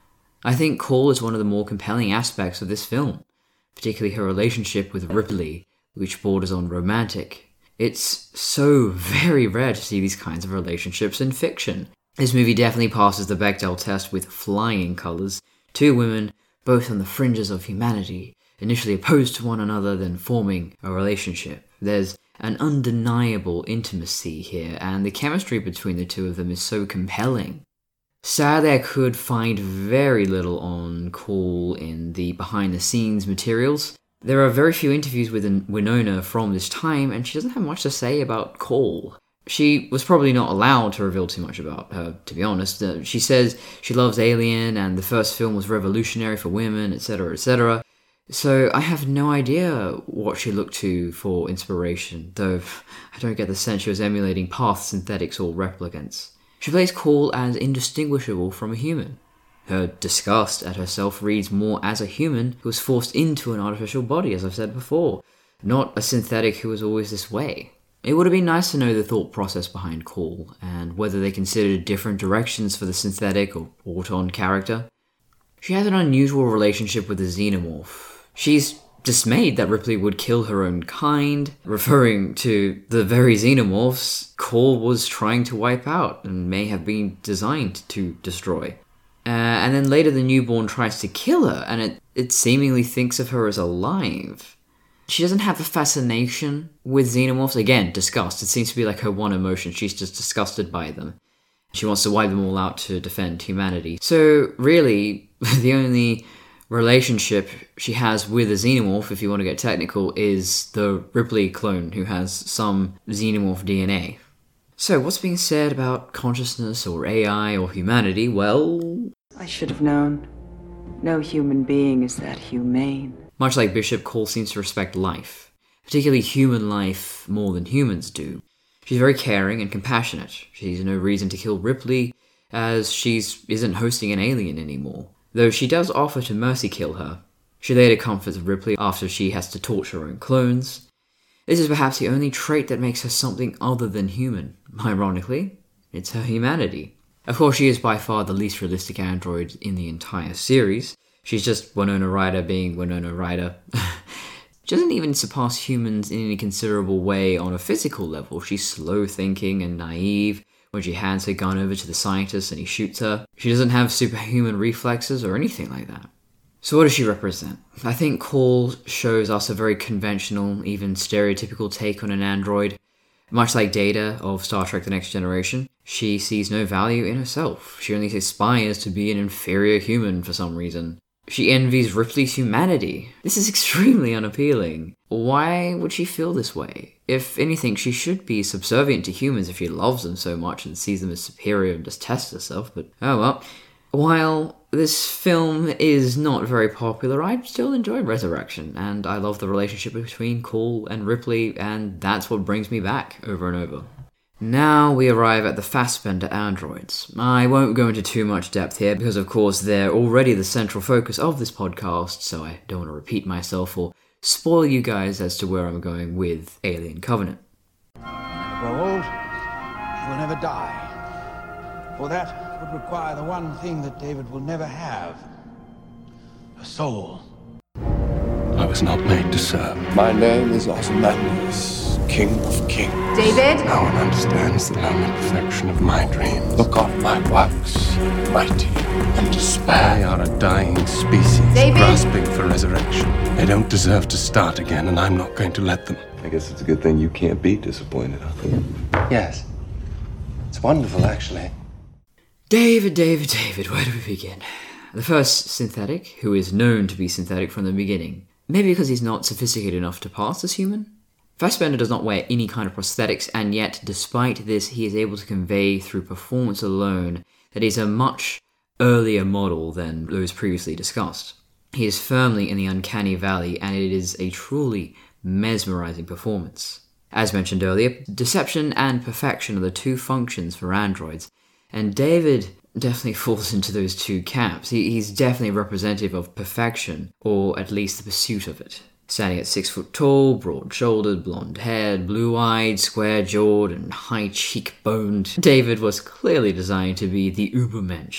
I think Cole is one of the more compelling aspects of this film, particularly her relationship with Ripley, which borders on romantic. It's so very rare to see these kinds of relationships in fiction. This movie definitely passes the Bechdel test with flying colours. Two women, both on the fringes of humanity, initially opposed to one another, then forming a relationship. There's an undeniable intimacy here, and the chemistry between the two of them is so compelling. Sadly, I could find very little on Cole in the behind-the-scenes materials. There are very few interviews with Winona from this time, and she doesn't have much to say about Cole. She was probably not allowed to reveal too much about her, to be honest. She says she loves Alien, and the first film was revolutionary for women, etc., etc. So I have no idea what she looked to for inspiration, though I don't get the sense she was emulating path synthetics or replicants. She plays Cole as indistinguishable from a human. Her disgust at herself reads more as a human who was forced into an artificial body, as I've said before, not a synthetic who was always this way. It would have been nice to know the thought process behind Cole, and whether they considered different directions for the synthetic or Auton character. She has an unusual relationship with the xenomorph. She's dismayed that Ripley would kill her own kind, referring to the very xenomorphs Cole was trying to wipe out and may have been designed to destroy. And then later the newborn tries to kill her, and it seemingly thinks of her as alive. She doesn't have a fascination with xenomorphs. Again, disgust. It seems to be like her one emotion. She's just disgusted by them. She wants to wipe them all out to defend humanity. So really, the only relationship she has with a xenomorph, if you want to get technical, is the Ripley clone who has some xenomorph DNA. So what's being said about consciousness or AI or humanity? Well, I should have known. No human being is that humane. Much like Bishop, Cole seems to respect life, particularly human life, more than humans do. She's very caring and compassionate. She has no reason to kill Ripley, as she isn't hosting an alien anymore. Though she does offer to mercy kill her. She later comforts Ripley after she has to torture her own clones. This is perhaps the only trait that makes her something other than human. Ironically, it's her humanity. Of course, she is by far the least realistic android in the entire series. She's just Winona Ryder being Winona Ryder. She doesn't even surpass humans in any considerable way on a physical level. She's slow-thinking and naive when she hands her gun over to the scientist and he shoots her. She doesn't have superhuman reflexes or anything like that. So what does she represent? I think Cole shows us a very conventional, even stereotypical take on an android. Much like Data of Star Trek The Next Generation, she sees no value in herself. She only aspires to be an inferior human for some reason. She envies Ripley's humanity. This is extremely unappealing. Why would she feel this way? If anything, she should be subservient to humans if she loves them so much and sees them as superior and just tests herself, but oh well. While this film is not very popular, I still enjoy Resurrection, and I love the relationship between Cole and Ripley, and that's what brings me back over and over. Now we arrive at the Fassbender androids. I won't go into too much depth here because of course they're already the central focus of this podcast, so I don't want to repeat myself or spoil you guys as to where I'm going with Alien Covenant. You never grow old, you will never die. For that would require the one thing that David will never have, a soul. I was not made to serve. My name is Ozymandias, King of Kings. David? No one understands the lone perfection of my dreams. Look on my works, mighty and despair. They are a dying species, David? Grasping for resurrection. They don't deserve to start again, and I'm not going to let them. I guess it's a good thing you can't be disappointed, huh? Yes. It's wonderful, actually. David, where do we begin? The first synthetic, who is known to be synthetic from the beginning. Maybe because he's not sophisticated enough to pass as human? Fassbender does not wear any kind of prosthetics, and yet, despite this, he is able to convey through performance alone that he's a much earlier model than those previously discussed. He is firmly in the uncanny valley, and it is a truly mesmerizing performance. As mentioned earlier, deception and perfection are the two functions for androids, and David definitely falls into those two camps. He's definitely representative of perfection, or at least the pursuit of it. Standing at 6 foot tall, broad-shouldered, blonde-haired, blue-eyed, square-jawed, and high cheek-boned, David was clearly designed to be the Ubermensch,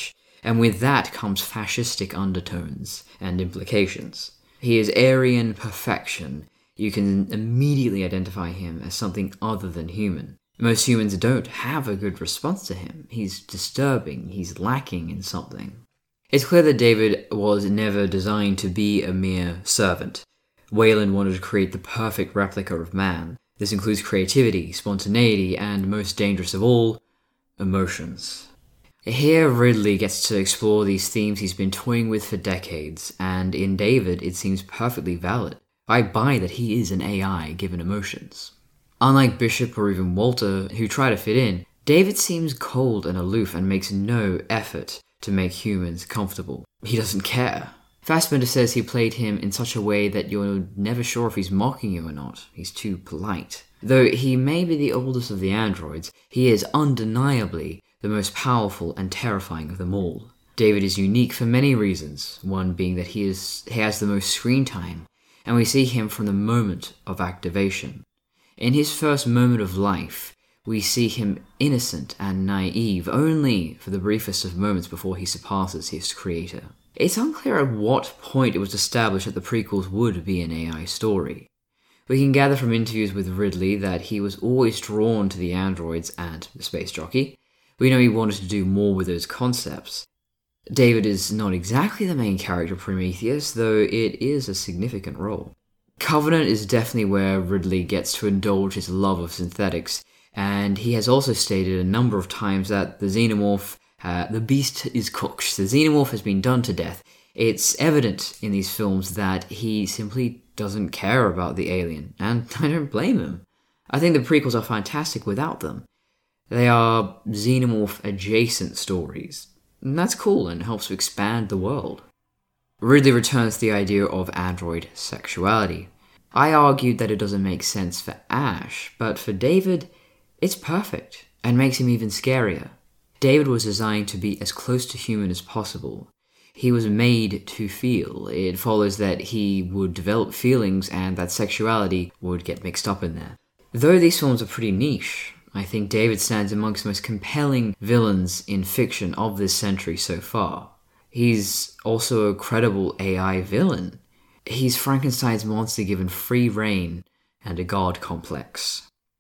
and with that comes fascistic undertones and implications. He is Aryan perfection. You can immediately identify him as something other than human. Most humans don't have a good response to him. He's disturbing, he's lacking in something. It's clear that David was never designed to be a mere servant. Weyland wanted to create the perfect replica of man. This includes creativity, spontaneity, and most dangerous of all, emotions. Here Ridley gets to explore these themes he's been toying with for decades, and in David it seems perfectly valid. I buy that he is an AI given emotions. Unlike Bishop or even Walter, who try to fit in, David seems cold and aloof and makes no effort to make humans comfortable. He doesn't care. Fassbender says he played him in such a way that you're never sure if he's mocking you or not. He's too polite. Though he may be the oldest of the androids, he is undeniably the most powerful and terrifying of them all. David is unique for many reasons, one being that he has the most screen time, and we see him from the moment of activation. In his first moment of life, we see him innocent and naive only for the briefest of moments before he surpasses his creator. It's unclear at what point it was established that the prequels would be an AI story. We can gather from interviews with Ridley that he was always drawn to the androids and the space jockey. We know he wanted to do more with those concepts. David is not exactly the main character of Prometheus, though it is a significant role. Covenant is definitely where Ridley gets to indulge his love of synthetics, and he has also stated a number of times that the xenomorph, the beast is cooked. The xenomorph has been done to death. It's evident in these films that he simply doesn't care about the alien, and I don't blame him. I think the prequels are fantastic without them. They are xenomorph-adjacent stories, and that's cool and helps to expand the world. Ridley returns to the idea of android sexuality. I argued that it doesn't make sense for Ash, but for David, it's perfect, and makes him even scarier. David was designed to be as close to human as possible. He was made to feel. It follows that he would develop feelings and that sexuality would get mixed up in there. Though these films are pretty niche, I think David stands amongst the most compelling villains in fiction of this century so far. He's also a credible AI villain. He's Frankenstein's monster given free rein and a god complex.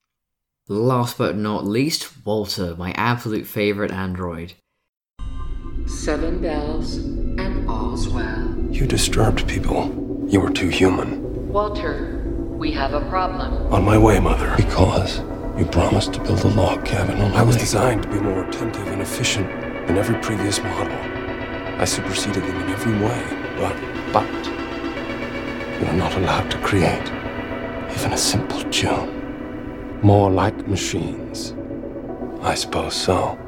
Last but not least, Walter, my absolute favourite android. 7 bells and all's well. You disturbed people. You were too human. Walter, we have a problem. On my way, Mother. Because you promised to build a log cabin on my lake. I was designed to be more attentive and efficient than every previous model. I superseded them in every way, but you are not allowed to create even a simple tune. More like machines. I suppose so.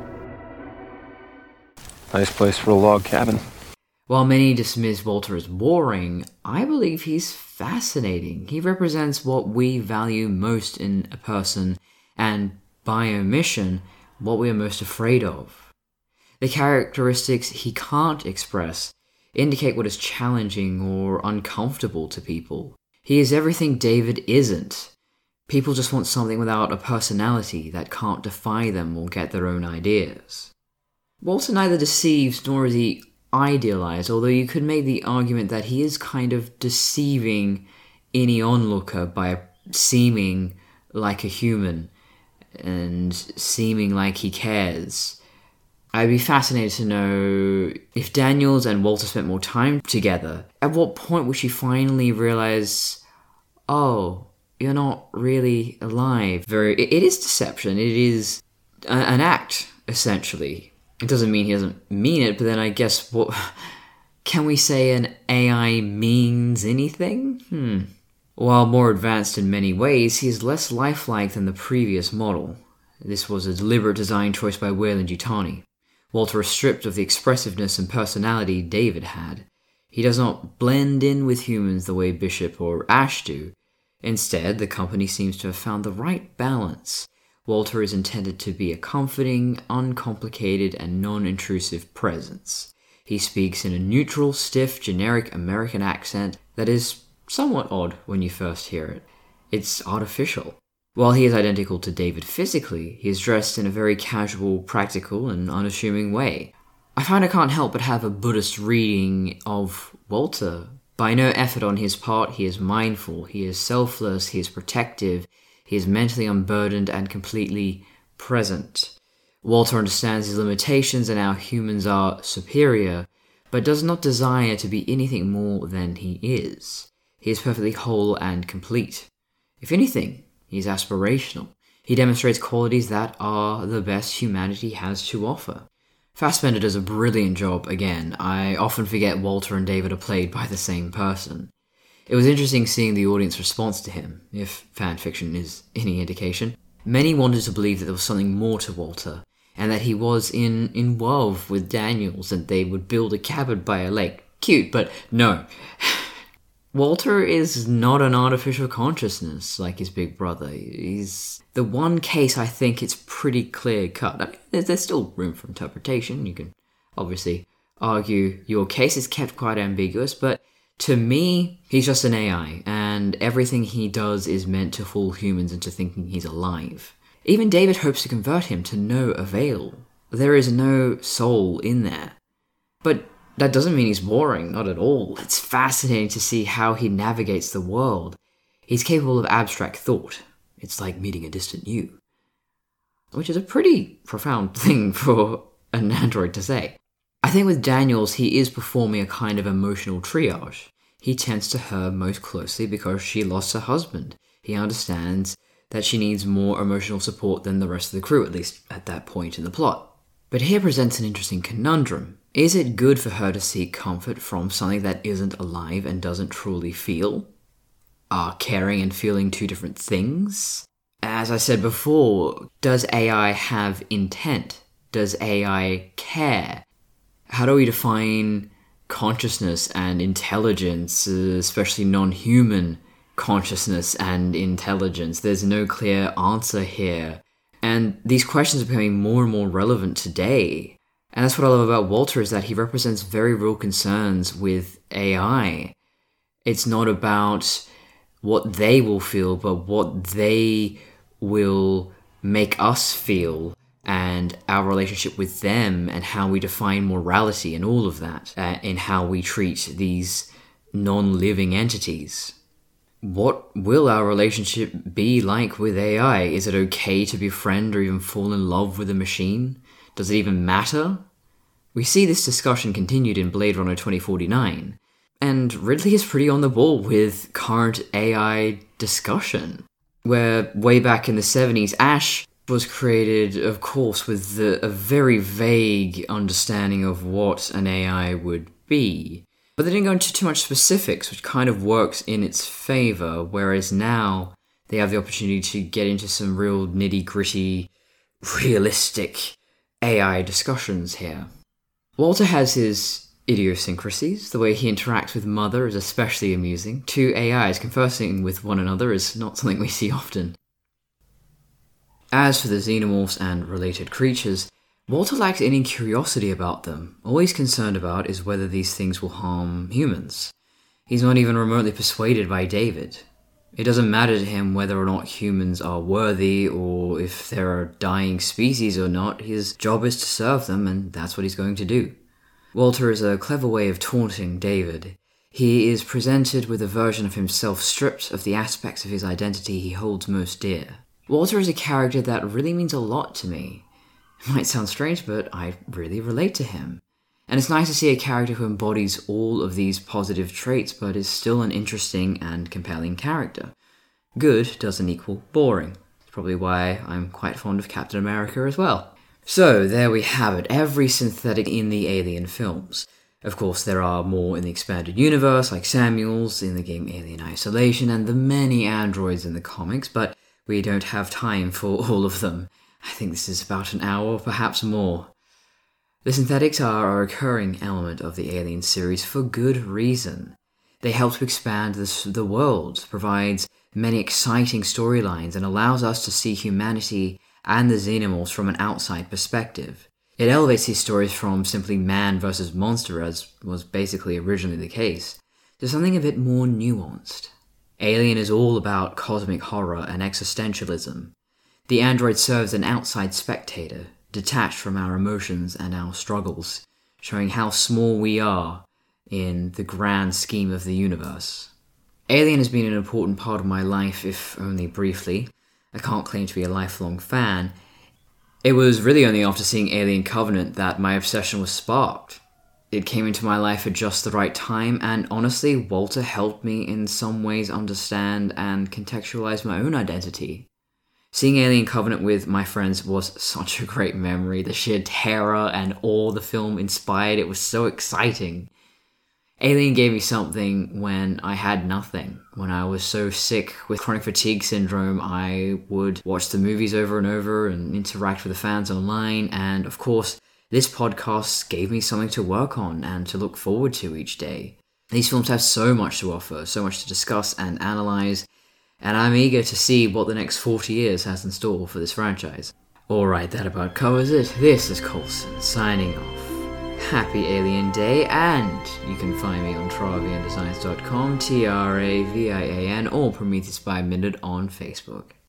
Nice place for a log cabin. While many dismiss Walter as boring, I believe he's fascinating. He represents what we value most in a person, and by omission, what we are most afraid of. The characteristics he can't express indicate what is challenging or uncomfortable to people. He is everything David isn't. People just want something without a personality that can't defy them or get their own ideas. Walter neither deceives nor is he idealized, although you could make the argument that he is kind of deceiving any onlooker by seeming like a human and seeming like he cares. I'd be fascinated to know if Daniels and Walter spent more time together, at what point would she finally realize, oh, you're not really alive. It is deception. It is an act, essentially. It doesn't mean he doesn't mean it, but then I guess what... Can we say an AI means anything? While more advanced in many ways, he is less lifelike than the previous model. This was a deliberate design choice by Weyland-Yutani. Walter is stripped of the expressiveness and personality David had. He does not blend in with humans the way Bishop or Ash do. Instead, the company seems to have found the right balance. Walter is intended to be a comforting, uncomplicated, and non-intrusive presence. He speaks in a neutral, stiff, generic American accent that is somewhat odd when you first hear it. It's artificial. While he is identical to David physically, he is dressed in a very casual, practical, and unassuming way. I find I can't help but have a Buddhist reading of Walter. By no effort on his part, he is mindful, he is selfless, he is protective, he is mentally unburdened and completely present. Walter understands his limitations and how humans are superior, but does not desire to be anything more than he is. He is perfectly whole and complete. If anything, he is aspirational. He demonstrates qualities that are the best humanity has to offer. Fassbender does a brilliant job again. I often forget Walter and David are played by the same person. It was interesting seeing the audience response to him, if fanfiction is any indication. Many wanted to believe that there was something more to Walter, and that he was in love with Daniels, and they would build a cabin by a lake. Cute, but no. Walter is not an artificial consciousness like his big brother. He's the one case I think it's pretty clear-cut. I mean, there's still room for interpretation. You can obviously argue your case is kept quite ambiguous, but to me, he's just an AI, and everything he does is meant to fool humans into thinking he's alive. Even David hopes to convert him to no avail. There is no soul in there. But that doesn't mean he's boring, not at all. It's fascinating to see how he navigates the world. He's capable of abstract thought. It's like meeting a distant you. Which is a pretty profound thing for an android to say. I think with Daniels, he is performing a kind of emotional triage. He tends to her most closely because she lost her husband. He understands that she needs more emotional support than the rest of the crew, at least at that point in the plot. But here presents an interesting conundrum. Is it good for her to seek comfort from something that isn't alive and doesn't truly feel? Are caring and feeling two different things? As I said before, does AI have intent? Does AI care? How do we define consciousness and intelligence, especially non-human consciousness and intelligence? There's no clear answer here. And these questions are becoming more and more relevant today. And that's what I love about Walter, is that he represents very real concerns with AI. It's not about what they will feel, but what they will make us feel, and our relationship with them, and how we define morality and all of that, in how we treat these non-living entities. What will our relationship be like with AI? Is it okay to befriend or even fall in love with a machine? Does it even matter? We see this discussion continued in Blade Runner 2049, and Ridley is pretty on the ball with current AI discussion, where way back in the 70s, Ash was created, of course, with a very vague understanding of what an AI would be. But they didn't go into too much specifics, which kind of works in its favour, whereas now they have the opportunity to get into some real nitty-gritty, realistic AI discussions here. Walter has his idiosyncrasies. The way he interacts with Mother is especially amusing. Two AIs conversing with one another is not something we see often. As for the xenomorphs and related creatures, Walter lacks any curiosity about them. All he's concerned about is whether these things will harm humans. He's not even remotely persuaded by David. It doesn't matter to him whether or not humans are worthy, or if there are dying species or not. His job is to serve them, and that's what he's going to do. Walter is a clever way of taunting David. He is presented with a version of himself stripped of the aspects of his identity he holds most dear. Walter is a character that really means a lot to me. It might sound strange, but I really relate to him. And it's nice to see a character who embodies all of these positive traits, but is still an interesting and compelling character. Good doesn't equal boring. It's probably why I'm quite fond of Captain America as well. So, there we have it, every synthetic in the Alien films. Of course, there are more in the expanded universe, like Samuels in the game Alien Isolation, and the many androids in the comics, but we don't have time for all of them. I think this is about an hour, perhaps more. The synthetics are a recurring element of the Alien series for good reason. They help to expand the world, provides many exciting storylines, and allows us to see humanity and the xenomorphs from an outside perspective. It elevates these stories from simply man versus monster, as was basically originally the case, to something a bit more nuanced. Alien is all about cosmic horror and existentialism. The android serves an outside spectator, detached from our emotions and our struggles, showing how small we are in the grand scheme of the universe. Alien has been an important part of my life, if only briefly. I can't claim to be a lifelong fan. It was really only after seeing Alien Covenant that my obsession was sparked. It came into my life at just the right time, and honestly, Walter helped me in some ways understand and contextualize my own identity. Seeing Alien Covenant with my friends was such a great memory. The sheer terror and awe the film inspired, it was so exciting. Alien gave me something when I had nothing. When I was so sick with chronic fatigue syndrome, I would watch the movies over and over and interact with the fans online. And of course, this podcast gave me something to work on and to look forward to each day. These films have so much to offer, so much to discuss and analyze, and I'm eager to see what the next 40 years has in store for this franchise. Alright, that about covers it. This is Coulson, signing off. Happy Alien Day, and you can find me on traviandesigns.com, TRAVIAN, or Prometheus by Minute on Facebook.